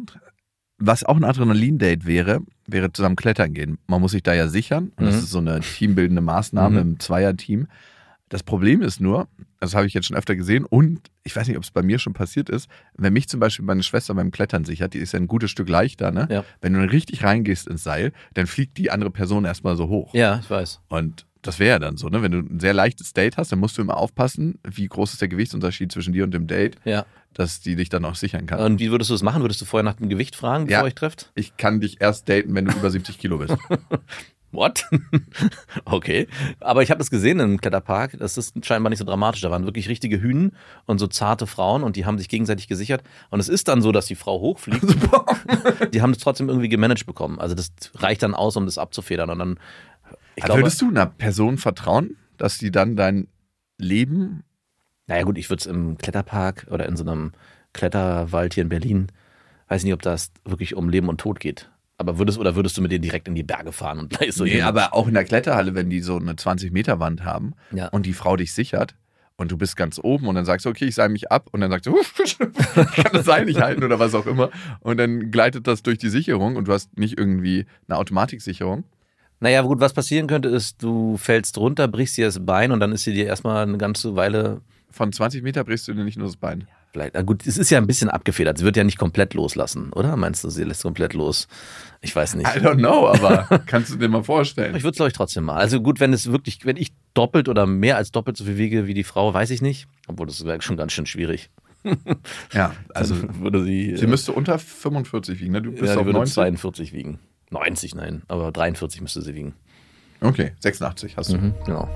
Was auch ein Adrenalin-Date wäre zusammen klettern gehen. Man muss sich da ja sichern und das ist so eine teambildende Maßnahme im Zweierteam. Das Problem ist nur, das habe ich jetzt schon öfter gesehen und ich weiß nicht, ob es bei mir schon passiert ist, wenn mich zum Beispiel meine Schwester beim Klettern sichert, die ist ja ein gutes Stück leichter, ne? Ja. Wenn du dann richtig reingehst ins Seil, dann fliegt die andere Person erstmal so hoch. Ja, ich weiß. Und das wäre ja dann so, ne? Wenn du ein sehr leichtes Date hast, dann musst du immer aufpassen, wie groß ist der Gewichtsunterschied zwischen dir und dem Date, dass die dich dann auch sichern kann. Und wie würdest du das machen? Würdest du vorher nach dem Gewicht fragen, bevor ihr euch trefft? Ich kann dich erst daten, wenn du über 70 Kilo bist. What? Okay. Aber ich habe das gesehen im Kletterpark. Das ist scheinbar nicht so dramatisch. Da waren wirklich richtige Hünen und so zarte Frauen und die haben sich gegenseitig gesichert. Und es ist dann so, dass die Frau hochfliegt. Die haben das trotzdem irgendwie gemanagt bekommen. Also das reicht dann aus, um das abzufedern. Und dann, würdest du einer Person vertrauen, dass die dann dein Leben... Naja gut, ich würde es im Kletterpark oder in so einem Kletterwald hier in Berlin, weiß nicht, ob das wirklich um Leben und Tod geht. Aber würdest du mit denen direkt in die Berge fahren? Und gleich so nee, aber auch in der Kletterhalle, wenn die so eine 20-Meter-Wand haben und die Frau dich sichert und du bist ganz oben und dann sagst du, okay, ich seile mich ab und dann sagst du, ich kann das Seil nicht halten oder was auch immer und dann gleitet das durch die Sicherung und du hast nicht irgendwie eine Automatiksicherung. Naja, gut, was passieren könnte, ist, du fällst runter, brichst dir das Bein und dann ist sie dir erstmal eine ganze Weile... Von 20 Meter brichst du dir nicht nur das Bein. Vielleicht. Na gut, es ist ja ein bisschen abgefedert. Sie wird ja nicht komplett loslassen, oder? Meinst du, sie lässt komplett los? Ich weiß nicht. I don't know, aber kannst du dir mal vorstellen? Ich würde es, glaube ich, trotzdem mal. Also gut, wenn ich doppelt oder mehr als doppelt so viel wiege wie die Frau, weiß ich nicht. Obwohl, das wäre schon ganz schön schwierig. Ja, also Dann würde sie müsste unter 45 wiegen, ne? Du bist ja, auf die würde 90. 42 wiegen. 90, nein, aber 43 müsste sie wiegen. Okay, 86 hast du. Genau.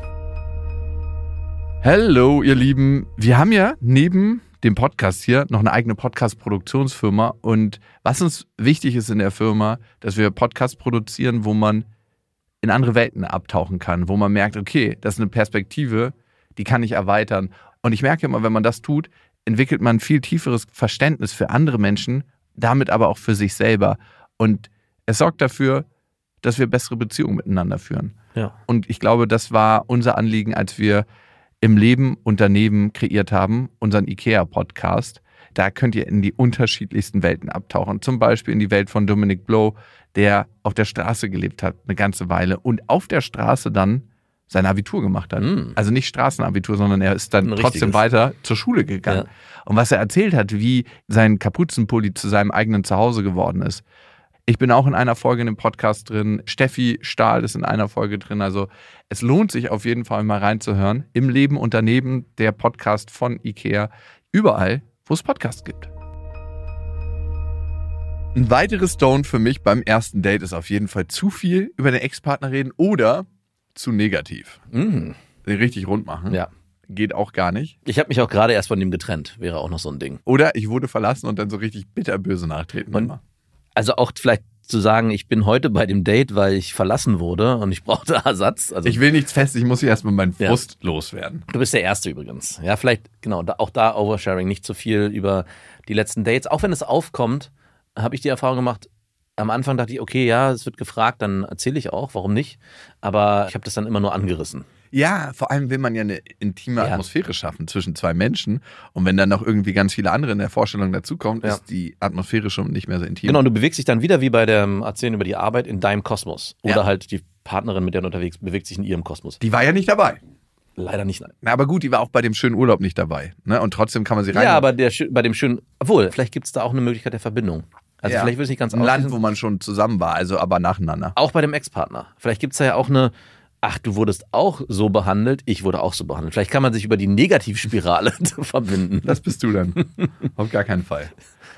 Hallo, ihr Lieben. Wir haben ja neben dem Podcast hier noch eine eigene Podcast-Produktionsfirma. Und was uns wichtig ist in der Firma, dass wir Podcasts produzieren, wo man in andere Welten abtauchen kann, wo man merkt, okay, das ist eine Perspektive, die kann ich erweitern. Und ich merke immer, wenn man das tut, entwickelt man ein viel tieferes Verständnis für andere Menschen, damit aber auch für sich selber. Und es sorgt dafür, dass wir bessere Beziehungen miteinander führen. Ja. Und ich glaube, das war unser Anliegen, als wir im Leben und daneben kreiert haben, unseren IKEA-Podcast. Da könnt ihr in die unterschiedlichsten Welten abtauchen. Zum Beispiel in die Welt von Dominic Blow, der auf der Straße gelebt hat eine ganze Weile und auf der Straße dann sein Abitur gemacht hat. Also nicht Straßenabitur, sondern er ist dann trotzdem weiter zur Schule gegangen. Ja. Und was er erzählt hat, wie sein Kapuzenpulli zu seinem eigenen Zuhause geworden ist. Ich bin auch in einer Folge in dem Podcast drin. Steffi Stahl ist in einer Folge drin. Also es lohnt sich auf jeden Fall mal reinzuhören. Im Leben und daneben, der Podcast von IKEA. Überall, wo es Podcasts gibt. Ein weiteres Don't für mich beim ersten Date ist auf jeden Fall zu viel über den Ex-Partner reden oder zu negativ. Den richtig rund machen. Ja. Geht auch gar nicht. Ich habe mich auch gerade erst von ihm getrennt. Wäre auch noch so ein Ding. Oder ich wurde verlassen und dann so richtig bitterböse nachtreten. Und also auch vielleicht zu sagen, ich bin heute bei dem Date, weil ich verlassen wurde und ich brauchte Ersatz. Also Ich will nichts fest, ich muss hier erstmal meinen Frust loswerden. du bist der Erste übrigens. Ja, vielleicht, genau, auch da Oversharing, nicht zu viel über die letzten Dates. Auch wenn es aufkommt, habe ich die Erfahrung gemacht, am Anfang dachte ich, okay, ja, es wird gefragt, dann erzähle ich auch, warum nicht. Aber ich habe das dann immer nur angerissen. Ja, vor allem will man ja eine intime Atmosphäre schaffen zwischen zwei Menschen. Und wenn dann noch irgendwie ganz viele andere in der Vorstellung dazukommen, ist die Atmosphäre schon nicht mehr so intim. Genau, und du bewegst dich dann wieder wie bei dem Erzählen über die Arbeit in deinem Kosmos. Oder halt die Partnerin, mit der du unterwegs bewegt sich in ihrem Kosmos. Die war ja nicht dabei. Leider nicht, nein. Na, aber gut, die war auch bei dem schönen Urlaub nicht dabei. Ne? Und trotzdem kann man sie rein. Ja, aber bei dem schönen, obwohl, vielleicht gibt es da auch eine Möglichkeit der Verbindung. Also vielleicht würde ich nicht ganz ein Land, ausschließen. wo man schon zusammen war, also aber nacheinander. Auch bei dem Ex-Partner. Vielleicht gibt es da ja auch eine, ach, du wurdest auch so behandelt, ich wurde auch so behandelt. Vielleicht kann man sich über die Negativspirale verbinden. Das bist du dann. Auf gar keinen Fall.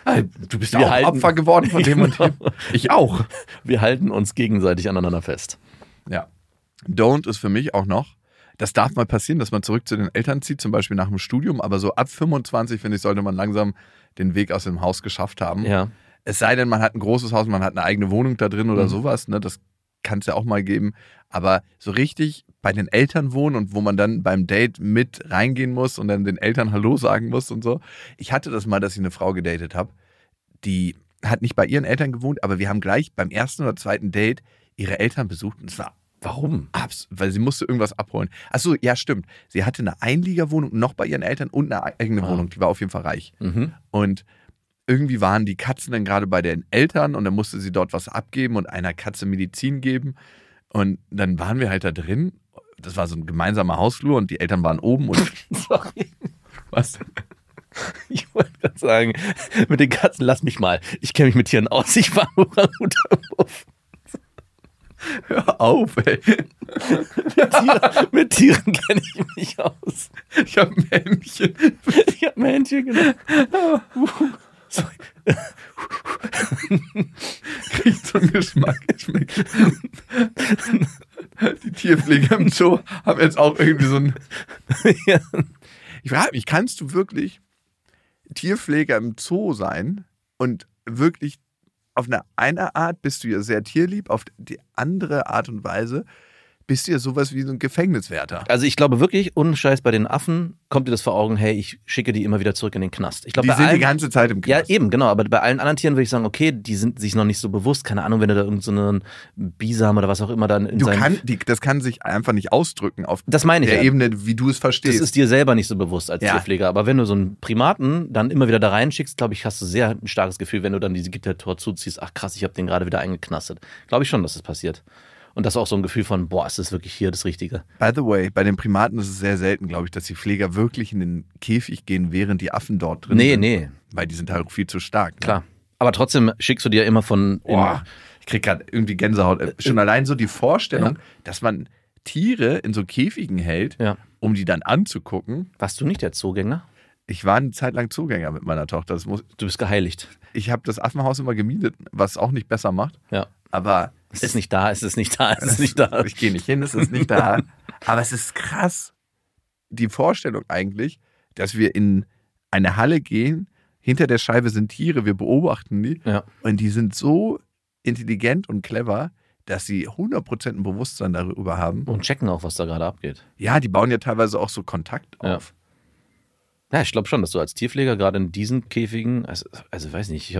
Du bist Wir auch halten- Opfer geworden von dem und dem. Ich auch. Wir halten uns gegenseitig aneinander fest. Ja. Don't ist für mich auch noch, das darf mal passieren, dass man zurück zu den Eltern zieht, zum Beispiel nach dem Studium, aber so ab 25, finde ich, sollte man langsam den Weg aus dem Haus geschafft haben. Ja. Es sei denn, man hat ein großes Haus, man hat eine eigene Wohnung da drin oder sowas, ne? Das kann es ja auch mal geben. Aber so richtig bei den Eltern wohnen und wo man dann beim Date mit reingehen muss und dann den Eltern Hallo sagen muss und so. Ich hatte das mal, dass ich eine Frau gedatet habe, die hat nicht bei ihren Eltern gewohnt, aber wir haben gleich beim ersten oder zweiten Date ihre Eltern besucht und es war Warum? weil sie musste irgendwas abholen. Achso, ja, stimmt. Sie hatte eine Einliegerwohnung noch bei ihren Eltern und eine eigene Wohnung. Die war auf jeden Fall reich. Und irgendwie waren die Katzen dann gerade bei den Eltern und dann musste sie dort was abgeben und einer Katze Medizin geben. Und dann waren wir halt da drin. Das war so ein gemeinsamer Hausflur und die Eltern waren oben und. Sorry. Was? Ich wollte gerade sagen, mit den Katzen, lass mich mal. Ich kenne mich mit Tieren aus. Ich war Orang-Utan-Muff. Hör auf, ey. Mit Tieren kenne ich mich aus. Ich hab ein Männchen. Ich habe Männchen, genau. Sorry. Kriegt so einen Geschmack. Die Tierpfleger im Zoo haben jetzt auch irgendwie so ein. Ja. Ich frage mich, kannst du wirklich Tierpfleger im Zoo sein und wirklich auf eine Art bist du ja sehr tierlieb, auf die andere Art und Weise bist du ja sowas wie so ein Gefängniswärter. Also ich glaube wirklich, ohne Scheiß, bei den Affen kommt dir das vor Augen, hey, ich schicke die immer wieder zurück in den Knast. Ich glaube, Die bei sind allen, die ganze Zeit im ja, Knast. eben, genau. Aber bei allen anderen Tieren würde ich sagen, okay, die sind sich noch nicht so bewusst. Keine Ahnung, wenn du da irgendeinen Bisam oder was auch immer dann in Das kann sich einfach nicht ausdrücken auf Das meine ich der ja. Ebene, wie du es Das verstehst. ist dir selber nicht so bewusst als Ja. Tierpfleger. Aber wenn du so einen Primaten dann immer wieder da reinschickst, glaube ich, hast du sehr ein starkes Gefühl, wenn du dann diese Gittertor zuziehst. Ach krass, ich habe den gerade wieder eingeknastet. Glaube ich schon, dass das passiert. Und das ist auch so ein Gefühl von, boah, ist das wirklich hier das Richtige? By the way, bei den Primaten ist es sehr selten, glaube ich, dass die Pfleger wirklich in den Käfig gehen, während die Affen dort drin sind. Nee, Weil die sind halt auch viel zu stark. Ne? klar. Aber trotzdem schickst du dir immer von... Boah, ich krieg gerade irgendwie Gänsehaut. Schon allein so die Vorstellung, dass man Tiere in so Käfigen hält, Ja. um die dann anzugucken. Warst du nicht der Zoogänger? Ich war eine Zeit lang Zugänger mit meiner Tochter. Du bist geheiligt. Ich habe das Affenhaus immer gemietet, was auch nicht besser macht. Ja. Aber Es ist nicht da, es ist nicht da, es ist nicht da. Ich gehe nicht hin, es ist nicht da. Aber es ist krass, die Vorstellung eigentlich, dass wir in eine Halle gehen, hinter der Scheibe sind Tiere, wir beobachten die und die sind so intelligent und clever, dass sie 100% ein Bewusstsein darüber haben. Und checken auch, was da gerade abgeht. Ja, die bauen ja teilweise auch so Kontakt auf. Ja, ich glaube schon, dass du als Tierpfleger gerade in diesen Käfigen, also weiß nicht,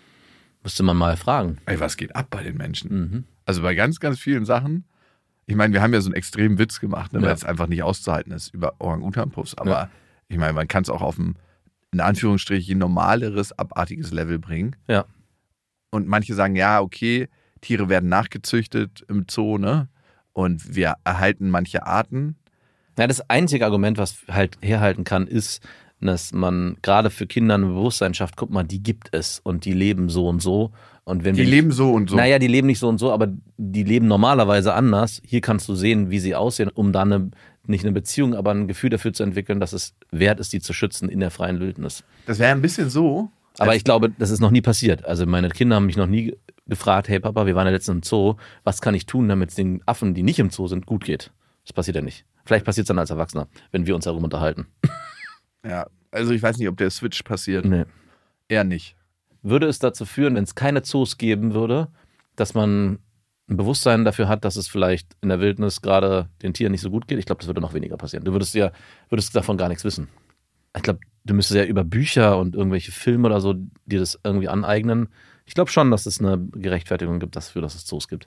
müsste man mal fragen. Ey, was geht ab bei den Menschen? Also bei ganz, ganz vielen Sachen. Ich meine, wir haben ja so einen extremen Witz gemacht, ne, weil es einfach nicht auszuhalten ist über Orang-Utan-Puffs. Aber ich meine, man kann es auch auf ein, in Anführungsstrichen, normaleres, abartiges Level bringen. Ja. Und manche sagen, ja, okay, Tiere werden nachgezüchtet im Zoo, ne? Und wir erhalten manche Arten. Ja, das einzige Argument, was halt herhalten kann, ist, dass man gerade für Kinder ein Bewusstsein schafft, guck mal, die gibt es und die leben so und so. Und wenn die leben so und so. Naja, die leben nicht so und so, aber die leben normalerweise anders. Hier kannst du sehen, wie sie aussehen, um dann nicht eine Beziehung, aber ein Gefühl dafür zu entwickeln, dass es wert ist, die zu schützen in der freien Wildnis. Das wäre ein bisschen so. Aber ich glaube, das ist noch nie passiert. Also meine Kinder haben mich noch nie gefragt, hey Papa, wir waren ja letztens im Zoo, was kann ich tun, damit es den Affen, die nicht im Zoo sind, gut geht? Das passiert ja nicht. Vielleicht passiert es dann als Erwachsener, wenn wir uns darum unterhalten. Ja, also ich weiß nicht, ob der Switch passiert. Nee. Eher nicht. Würde es dazu führen, wenn es keine Zoos geben würde, dass man ein Bewusstsein dafür hat, dass es vielleicht in der Wildnis gerade den Tieren nicht so gut geht? Ich glaube, das würde noch weniger passieren. Du würdest davon gar nichts wissen. Ich glaube, du müsstest ja über Bücher und irgendwelche Filme oder so dir das irgendwie aneignen. Ich glaube schon, dass es eine Gerechtfertigung gibt dafür, dass es Zoos gibt.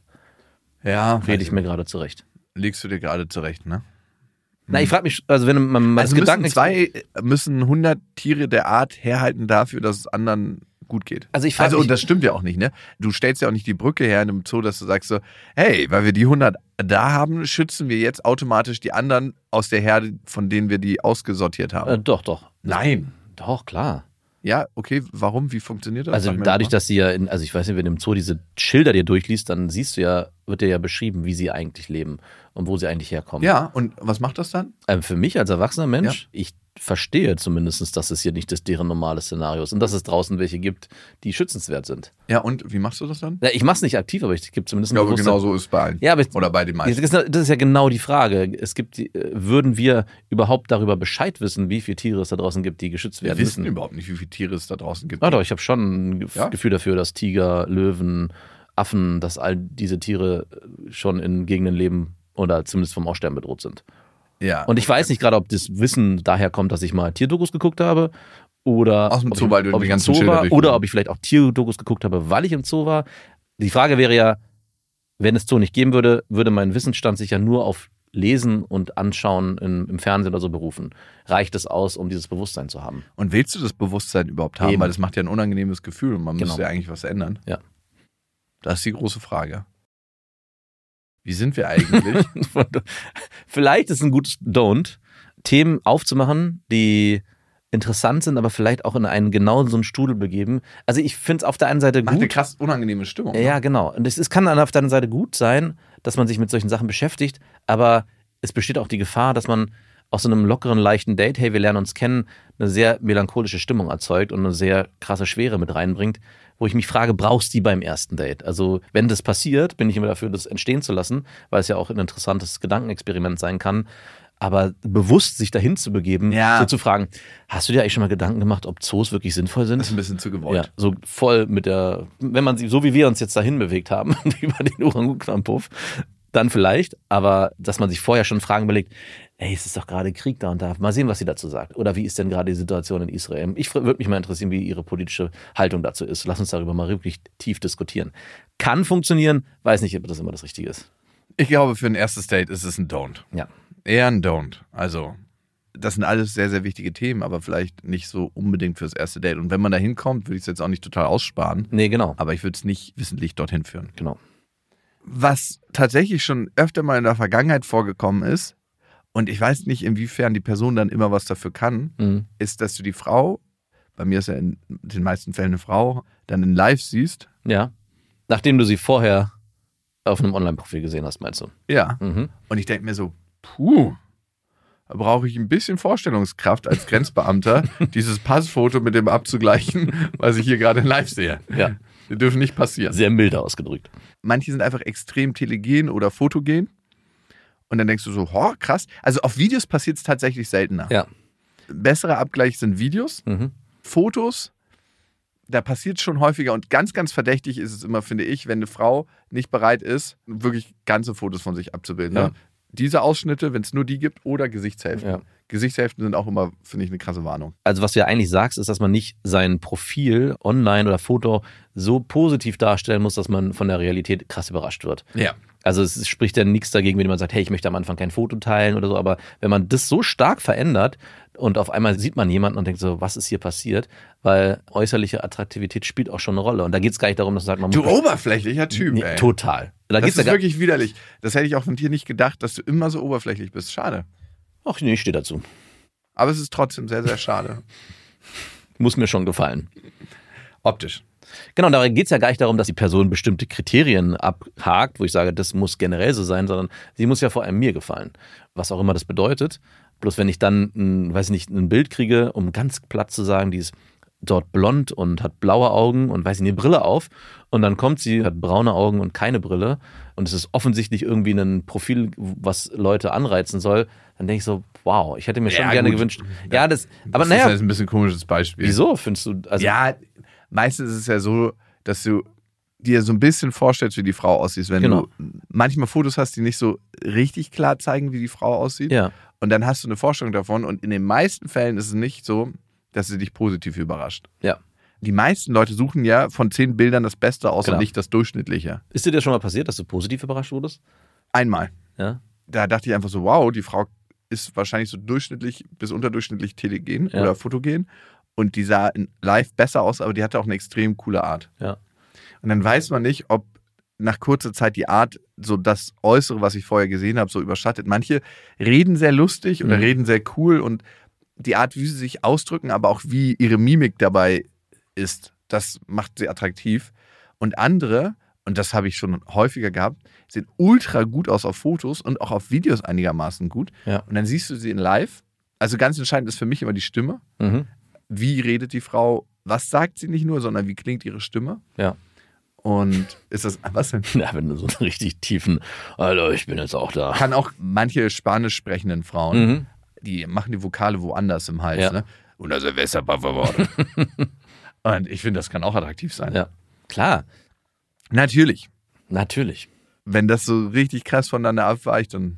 Ja. Rede ich mir gerade zurecht. Legst du dir gerade zurecht, ne? Na, ich frage mich, also wenn man Also Gedanken... müssen 100 Tiere der Art herhalten dafür, dass es anderen gut geht. Also und das stimmt ja auch nicht, ne? Du stellst ja auch nicht die Brücke her in einem Zoo, dass du sagst so, hey, weil wir die 100 da haben, schützen wir jetzt automatisch die anderen aus der Herde, von denen wir die ausgesortiert haben. Doch. Nein. Doch, klar. Ja, okay, warum? Wie funktioniert das? Also dadurch, dass sie ja, also ich weiß nicht, wenn du im Zoo diese Schilder dir durchliest, dann wird dir ja beschrieben, wie sie eigentlich leben und wo sie eigentlich herkommen. Ja, und was macht das dann? Für mich als erwachsener Mensch, ich verstehe zumindest, dass es hier nicht deren normales Szenario ist und dass es draußen welche gibt, die schützenswert sind. Ja, und wie machst du das dann? Ja, ich mache es nicht aktiv, aber ich gebe zumindest ein Ja, aber Bewusstsein. genau so ist es bei allen. Ja, aber oder bei den meisten. Das ist ja genau die Frage. Würden wir überhaupt darüber Bescheid wissen, wie viele Tiere es da draußen gibt, die geschützt werden Wir wissen müssen? überhaupt nicht, wie viele Tiere es da draußen gibt. Ja, doch, ich habe schon ein Gefühl dafür, dass Tiger, Löwen, Affen, dass all diese Tiere schon in Gegenden leben oder zumindest vom Aussterben bedroht sind. Ja. Und ich weiß nicht gerade, ob das Wissen daher kommt, dass ich mal Tierdokus geguckt habe oder aus dem Zoo, weil du ob die ich im ganzen Zoo Schilder war durchgegangen oder ob ich vielleicht auch Tierdokus geguckt habe, weil ich im Zoo war. Die Frage wäre ja, wenn es Zoo nicht geben würde, würde mein Wissensstand sich ja nur auf Lesen und Anschauen im Fernsehen oder so berufen. Reicht es aus, um dieses Bewusstsein zu haben? Und willst du das Bewusstsein überhaupt haben? Eben. Weil das macht ja ein unangenehmes Gefühl und man müsste ja eigentlich was ändern. Ja. Das ist die große Frage. Wie sind wir eigentlich? Vielleicht ist ein gutes Don't, Themen aufzumachen, die interessant sind, aber vielleicht auch in einen genau so einen Strudel begeben. Also ich finde es auf der einen Seite gut. Macht eine krass unangenehme Stimmung. Ja, genau. Und es kann dann auf der anderen Seite gut sein, dass man sich mit solchen Sachen beschäftigt, aber es besteht auch die Gefahr, dass man aus so einem lockeren, leichten Date, hey, wir lernen uns kennen, eine sehr melancholische Stimmung erzeugt und eine sehr krasse Schwere mit reinbringt, wo ich mich frage, brauchst du die beim ersten Date? Also wenn das passiert, bin ich immer dafür, das entstehen zu lassen, weil es ja auch ein interessantes Gedankenexperiment sein kann. Aber bewusst sich dahin zu begeben, so zu fragen, hast du dir eigentlich schon mal Gedanken gemacht, ob Zoos wirklich sinnvoll sind? Das ist ein bisschen zu gewollt. Ja, so voll mit wenn man sie, so wie wir uns jetzt dahin bewegt haben, über den Orang-Utan-Puff, dann vielleicht, aber dass man sich vorher schon Fragen überlegt, ey, es ist doch gerade Krieg da und da, mal sehen, was sie dazu sagt. Oder wie ist denn gerade die Situation in Israel? Ich würde mich mal interessieren, wie ihre politische Haltung dazu ist. Lass uns darüber mal wirklich tief diskutieren. Kann funktionieren, weiß nicht, ob das immer das Richtige ist. Ich glaube, für ein erstes Date ist es ein Don't. Ja. Eher ein Don't. Also, das sind alles sehr, sehr wichtige Themen, aber vielleicht nicht so unbedingt fürs erste Date. Und wenn man da hinkommt, würde ich es jetzt auch nicht total aussparen. Nee, genau. Aber ich würde es nicht wissentlich dorthin führen. Genau. Was tatsächlich schon öfter mal in der Vergangenheit vorgekommen ist, und ich weiß nicht, inwiefern die Person dann immer was dafür kann, ist, dass du die Frau, bei mir ist ja in den meisten Fällen eine Frau, dann in Live siehst. Ja. Nachdem du sie vorher auf einem Online-Profil gesehen hast, meinst du? Ja. Und ich denke mir so, puh, brauche ich ein bisschen Vorstellungskraft als Grenzbeamter, dieses Passfoto mit dem abzugleichen, was ich hier gerade live sehe. Ja. Die dürfen nicht passieren. Sehr milde ausgedrückt. Manche sind einfach extrem telegen oder fotogen. Und dann denkst du so, krass. Also auf Videos passiert es tatsächlich seltener. Ja. Besserer Abgleich sind Videos. Fotos, da passiert es schon häufiger. Und ganz, ganz verdächtig ist es immer, finde ich, wenn eine Frau nicht bereit ist, wirklich ganze Fotos von sich abzubilden. Ja. Ne? Diese Ausschnitte, wenn es nur die gibt, oder Gesichtshälften. Ja. Gesichtshälften sind auch immer, finde ich, eine krasse Warnung. Also was du ja eigentlich sagst, ist, dass man nicht sein Profil online oder Foto so positiv darstellen muss, dass man von der Realität krass überrascht wird. Ja. Also es spricht ja nichts dagegen, wenn man sagt, hey, ich möchte am Anfang kein Foto teilen oder so, aber wenn man das so stark verändert und auf einmal sieht man jemanden und denkt so, was ist hier passiert? Weil äußerliche Attraktivität spielt auch schon eine Rolle. Und da geht es gar nicht darum, dass man sagt, man Du muss... oberflächlicher Typ, ey. Total. Da Das geht's ist ja wirklich widerlich. Das hätte ich auch von dir nicht gedacht, dass du immer so oberflächlich bist. Schade. Ach nee, ich stehe dazu. Aber es ist trotzdem sehr, sehr schade. Muss mir schon gefallen. Optisch. Genau, da geht es ja gar nicht darum, dass die Person bestimmte Kriterien abhakt, wo ich sage, das muss generell so sein, sondern sie muss ja vor allem mir gefallen. Was auch immer das bedeutet. Bloß wenn ich dann, ein Bild kriege, um ganz platt zu sagen, die ist dort blond und hat blaue Augen und eine Brille auf und dann kommt sie, hat braune Augen und keine Brille und es ist offensichtlich irgendwie ein Profil, was Leute anreizen soll, dann denke ich so, wow, ich hätte mir schon gerne gewünscht. Ja, das ist jetzt ein bisschen ein komisches Beispiel. Wieso findest du? Also, ja, meistens ist es ja so, dass du dir so ein bisschen vorstellst, wie die Frau aussieht. Wenn du manchmal Fotos hast, die nicht so richtig klar zeigen, wie die Frau aussieht. Ja. Und dann hast du eine Vorstellung davon. Und in den meisten Fällen ist es nicht so, dass sie dich positiv überrascht. Ja. Die meisten Leute suchen ja von 10 Bildern das Beste aus und nicht das Durchschnittliche. Ist dir das schon mal passiert, dass du positiv überrascht wurdest? Einmal. Ja. Da dachte ich einfach so, wow, die Frau ist wahrscheinlich so durchschnittlich bis unterdurchschnittlich telegen oder fotogen. Und die sah in live besser aus, aber die hatte auch eine extrem coole Art. Ja. Und dann weiß man nicht, ob nach kurzer Zeit die Art so das Äußere, was ich vorher gesehen habe, so überschattet. Manche reden sehr lustig oder reden sehr cool und die Art, wie sie sich ausdrücken, aber auch wie ihre Mimik dabei ist, das macht sie attraktiv. Und andere, und das habe ich schon häufiger gehabt, sehen ultra gut aus auf Fotos und auch auf Videos einigermaßen gut. Ja. Und dann siehst du sie in live. Also ganz entscheidend ist für mich immer die Stimme. Mhm. Wie redet die Frau? Was sagt sie nicht nur, sondern wie klingt ihre Stimme? Ja. Und ist das, was denn? Ja, wenn du so einen richtig tiefen, Alter, ich bin jetzt auch da. Kann auch manche spanisch sprechenden Frauen, die machen die Vokale woanders im Hals. Ja. Ne? Una cerveza, por favor. Und ich finde, das kann auch attraktiv sein. Ja, klar. Natürlich. Natürlich. Wenn das so richtig krass voneinander abweicht, dann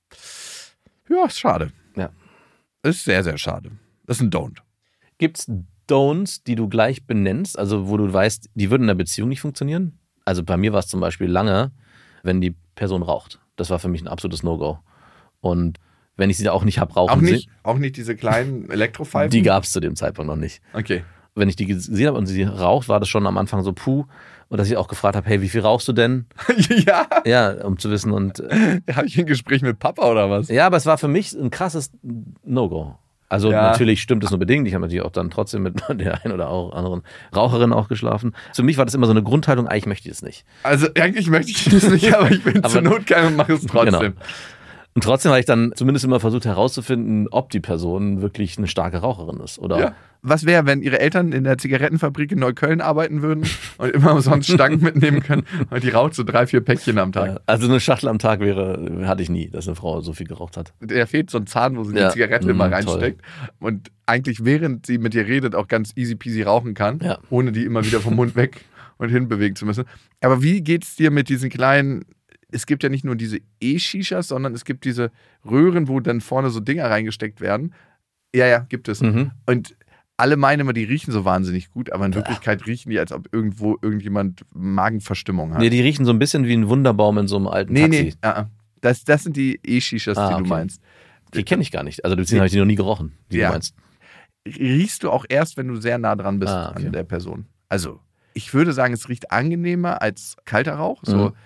ja, ist schade. Ja. Ist sehr, sehr schade. Das ist ein Don't. Gibt's Don'ts, die du gleich benennst, also wo du weißt, die würden in einer Beziehung nicht funktionieren? Also bei mir war es zum Beispiel lange, wenn die Person raucht. Das war für mich ein absolutes No-Go. Und wenn ich sie auch nicht habe rauchen sehen. Auch nicht diese kleinen Elektropfeifen? Die gab es zu dem Zeitpunkt noch nicht. Okay. Wenn ich die gesehen habe und sie raucht, war das schon am Anfang so puh. Und dass ich auch gefragt habe, hey, wie viel rauchst du denn? Ja. Ja, um zu wissen. Und habe ich ein Gespräch mit Papa oder was? ja, aber es war für mich ein krasses No-Go. Also natürlich stimmt es nur bedingt. Ich habe natürlich auch dann trotzdem mit der einen oder auch anderen Raucherin auch geschlafen. Für mich war das immer so eine Grundhaltung, eigentlich möchte ich es nicht. Also eigentlich möchte ich es nicht, aber ich bin zur Not kein und mache es trotzdem. Genau. Und trotzdem habe ich dann zumindest immer versucht herauszufinden, ob die Person wirklich eine starke Raucherin ist. Oder Ja. Was wäre, wenn ihre Eltern in der Zigarettenfabrik in Neukölln arbeiten würden und immer sonst Stangen mitnehmen können und die raucht so 3-4 Päckchen am Tag? Also eine Schachtel am Tag hatte ich nie, dass eine Frau so viel geraucht hat. Der fehlt so ein Zahn, wo sie die Zigarette immer reinsteckt und eigentlich während sie mit dir redet auch ganz easy peasy rauchen kann, ohne die immer wieder vom Mund weg und hinbewegen zu müssen. Aber wie geht's dir mit diesen kleinen, es gibt ja nicht nur diese E-Shishas, sondern es gibt diese Röhren, wo dann vorne so Dinger reingesteckt werden. Ja, gibt es. Und alle meinen immer, die riechen so wahnsinnig gut, aber in Wirklichkeit riechen die, als ob irgendwo irgendjemand Magenverstimmung hat. Nee, die riechen so ein bisschen wie ein Wunderbaum in so einem alten Taxi. Nee. Das sind die E-Shishas, die du meinst. Die kenne ich gar nicht. Also beziehungsweise habe ich die noch nie gerochen, die du meinst. Riechst du auch erst, wenn du sehr nah dran bist an der Person. Also, ich würde sagen, es riecht angenehmer als kalter Rauch.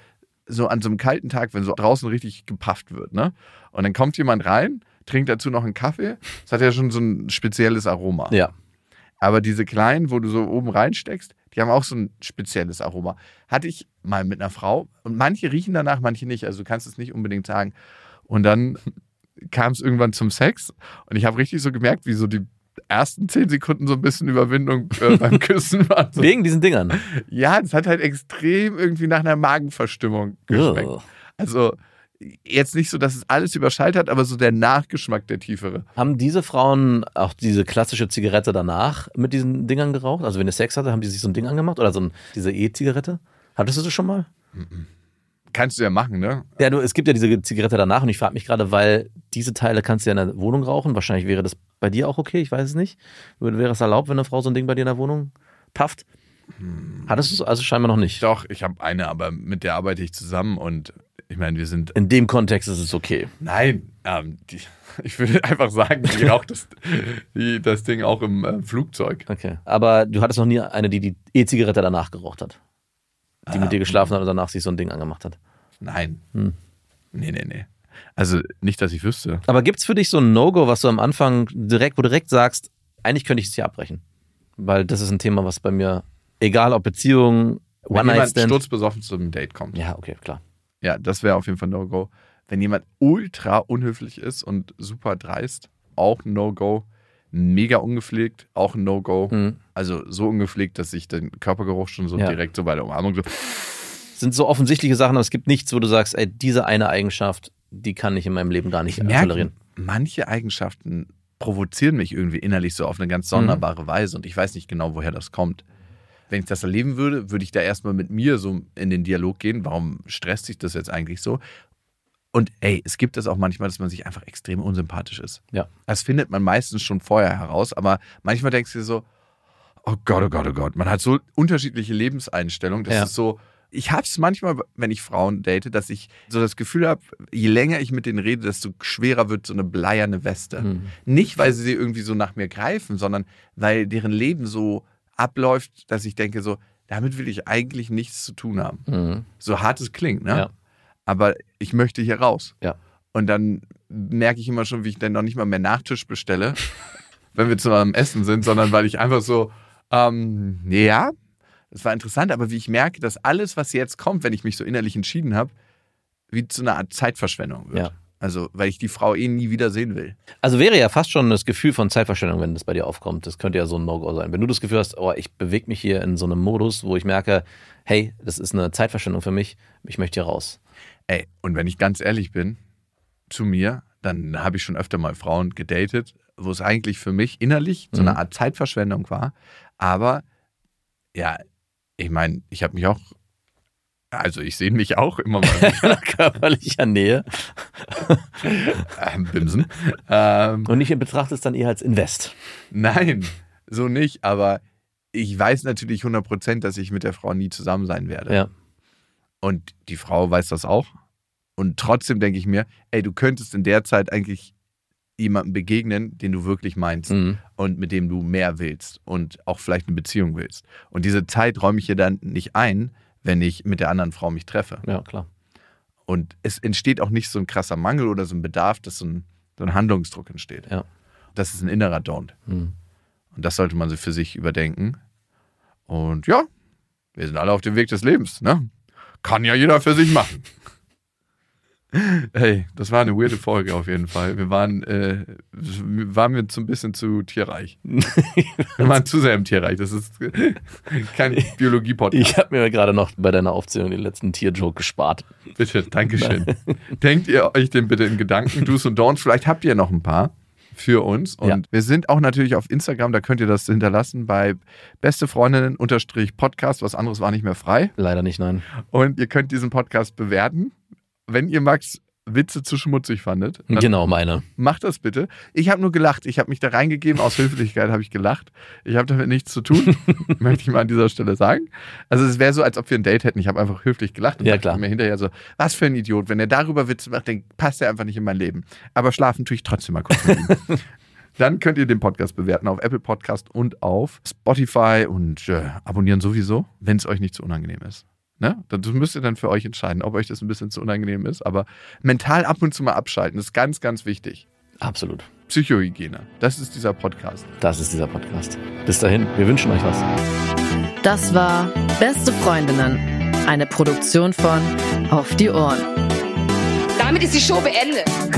So an so einem kalten Tag, wenn so draußen richtig gepafft wird, ne? Und dann kommt jemand rein, trinkt dazu noch einen Kaffee. Das hat ja schon so ein spezielles Aroma. Ja. Aber diese kleinen, wo du so oben reinsteckst, die haben auch so ein spezielles Aroma. Hatte ich mal mit einer Frau und manche riechen danach, manche nicht. Also du kannst es nicht unbedingt sagen. Und dann kam es irgendwann zum Sex und ich habe richtig so gemerkt, wie so die ersten 10 Sekunden so ein bisschen Überwindung beim Küssen waren. So. Wegen diesen Dingern? Ja, das hat halt extrem irgendwie nach einer Magenverstimmung geschmeckt. Also jetzt nicht so, dass es alles überschallt hat, aber so der Nachgeschmack, der tiefere. Haben diese Frauen auch diese klassische Zigarette danach mit diesen Dingern geraucht? Also wenn ihr Sex hatte, haben die sich so ein Ding angemacht? Oder diese E-Zigarette? Hattest du das schon mal? Kannst du ja machen, ne? Ja, es gibt ja diese Zigarette danach und ich frage mich gerade, weil diese Teile kannst du ja in der Wohnung rauchen. Wahrscheinlich wäre das bei dir auch okay, ich weiß es nicht. Wäre es erlaubt, wenn eine Frau so ein Ding bei dir in der Wohnung pafft? Hattest du es also scheinbar noch nicht? Doch, ich habe eine, aber mit der arbeite ich zusammen und ich meine, wir sind... In dem Kontext ist es okay. Nein, ich würde einfach sagen, die raucht das Ding auch im Flugzeug. Okay, aber du hattest noch nie eine, die E-Zigarette danach geraucht hat? Die mit dir geschlafen hat und danach sich so ein Ding angemacht hat? Nein. Nee. Also nicht, dass ich wüsste. Aber gibt's für dich so ein No-Go, was du am Anfang wo du direkt sagst, eigentlich könnte ich es hier abbrechen? Weil das ist ein Thema, was bei mir, egal ob Beziehung, Wenn jemand sturzbesoffen zum Date kommt. Ja, okay, klar. Ja, das wäre auf jeden Fall No-Go. Wenn jemand ultra unhöflich ist und super dreist, auch ein No-Go. Mega ungepflegt, auch ein No-Go. Also so ungepflegt, dass ich den Körpergeruch schon so direkt so bei der Umarmung so... Sind so offensichtliche Sachen, aber es gibt nichts, wo du sagst, ey, diese eine Eigenschaft, die kann ich in meinem Leben gar nicht tolerieren. Manche Eigenschaften provozieren mich irgendwie innerlich so auf eine ganz sonderbare Weise und ich weiß nicht genau, woher das kommt. Wenn ich das erleben würde, würde ich da erstmal mit mir so in den Dialog gehen. Warum stresst sich das jetzt eigentlich so? Und es gibt das auch manchmal, dass man sich einfach extrem unsympathisch ist. Ja. Das findet man meistens schon vorher heraus, aber manchmal denkst du dir so, oh Gott, oh Gott, oh Gott. Man hat so unterschiedliche Lebenseinstellungen. Das ist so, ich habe es manchmal, wenn ich Frauen date, dass ich so das Gefühl habe, je länger ich mit denen rede, desto schwerer wird so eine bleierne Weste. Nicht, weil sie irgendwie so nach mir greifen, sondern weil deren Leben so abläuft, dass ich denke so, damit will ich eigentlich nichts zu tun haben. So hart es klingt, ne? Ja. Aber ich möchte hier raus. Ja. Und dann merke ich immer schon, wie ich dann noch nicht mal mehr Nachtisch bestelle, wenn wir zusammen essen sind, sondern weil ich einfach so, ja, das war interessant, aber wie ich merke, dass alles, was jetzt kommt, wenn ich mich so innerlich entschieden habe, wie zu einer Art Zeitverschwendung wird. Ja. Also, weil ich die Frau nie wieder sehen will. Also wäre ja fast schon das Gefühl von Zeitverschwendung, wenn das bei dir aufkommt. Das könnte ja so ein No-Go sein. Wenn du das Gefühl hast, oh, ich bewege mich hier in so einem Modus, wo ich merke, hey, das ist eine Zeitverschwendung für mich, ich möchte hier raus. Und wenn ich ganz ehrlich bin, zu mir, dann habe ich schon öfter mal Frauen gedatet, wo es eigentlich für mich innerlich so eine Art Zeitverschwendung war. Aber, ja, ich meine, ich habe mich auch, also ich sehe mich auch immer mal in körperlicher Nähe. Bimsen. Und ich betrachte es dann eher als Invest. Nein, so nicht, aber ich weiß natürlich 100%, dass ich mit der Frau nie zusammen sein werde. Ja. Und die Frau weiß das auch. Und trotzdem denke ich mir, du könntest in der Zeit eigentlich jemandem begegnen, den du wirklich meinst und mit dem du mehr willst und auch vielleicht eine Beziehung willst. Und diese Zeit räume ich dir dann nicht ein, wenn ich mit der anderen Frau mich treffe. Ja, klar. Und es entsteht auch nicht so ein krasser Mangel oder so ein Bedarf, dass so ein Handlungsdruck entsteht. Ja. Das ist ein innerer Don't. Und das sollte man für sich überdenken. Und ja, wir sind alle auf dem Weg des Lebens, ne? Kann ja jeder für sich machen. Hey, das war eine weirde Folge auf jeden Fall. Wir waren jetzt so ein bisschen zu tierreich. Wir waren zu sehr im Tierreich. Das ist kein Biologie-Podcast. Ich habe mir gerade noch bei deiner Aufzählung den letzten Tier-Joke gespart. Bitte, Dankeschön. Denkt ihr euch den bitte in Gedanken, Do's und Don'ts. Vielleicht habt ihr noch ein paar für uns. Und wir sind auch natürlich auf Instagram, da könnt ihr das hinterlassen bei bestefreundinnen_podcast. Was anderes war nicht mehr frei. Leider nicht, nein. Und ihr könnt diesen Podcast bewerten. Wenn ihr Max Witze zu schmutzig fandet, dann genau meine. Macht das bitte. Ich habe nur gelacht. Ich habe mich da reingegeben. Aus Höflichkeit habe ich gelacht. Ich habe damit nichts zu tun, möchte ich mal an dieser Stelle sagen. Also es wäre so, als ob wir ein Date hätten. Ich habe einfach höflich gelacht und dachte mir hinterher so, was für ein Idiot. Wenn er darüber Witze macht, dann passt er einfach nicht in mein Leben. Aber schlafen tue ich trotzdem mal kurz mit ihm. Dann könnt ihr den Podcast bewerten auf Apple Podcast und auf Spotify und abonnieren sowieso, wenn es euch nicht zu unangenehm ist. Ne? Das müsst ihr dann für euch entscheiden, ob euch das ein bisschen zu unangenehm ist. Aber mental ab und zu mal abschalten ist ganz, ganz wichtig. Absolut. Psychohygiene. Das ist dieser Podcast. Das ist dieser Podcast. Bis dahin, wir wünschen euch was. Das war Beste Freundinnen. Eine Produktion von Auf die Ohren. Damit ist die Show beendet.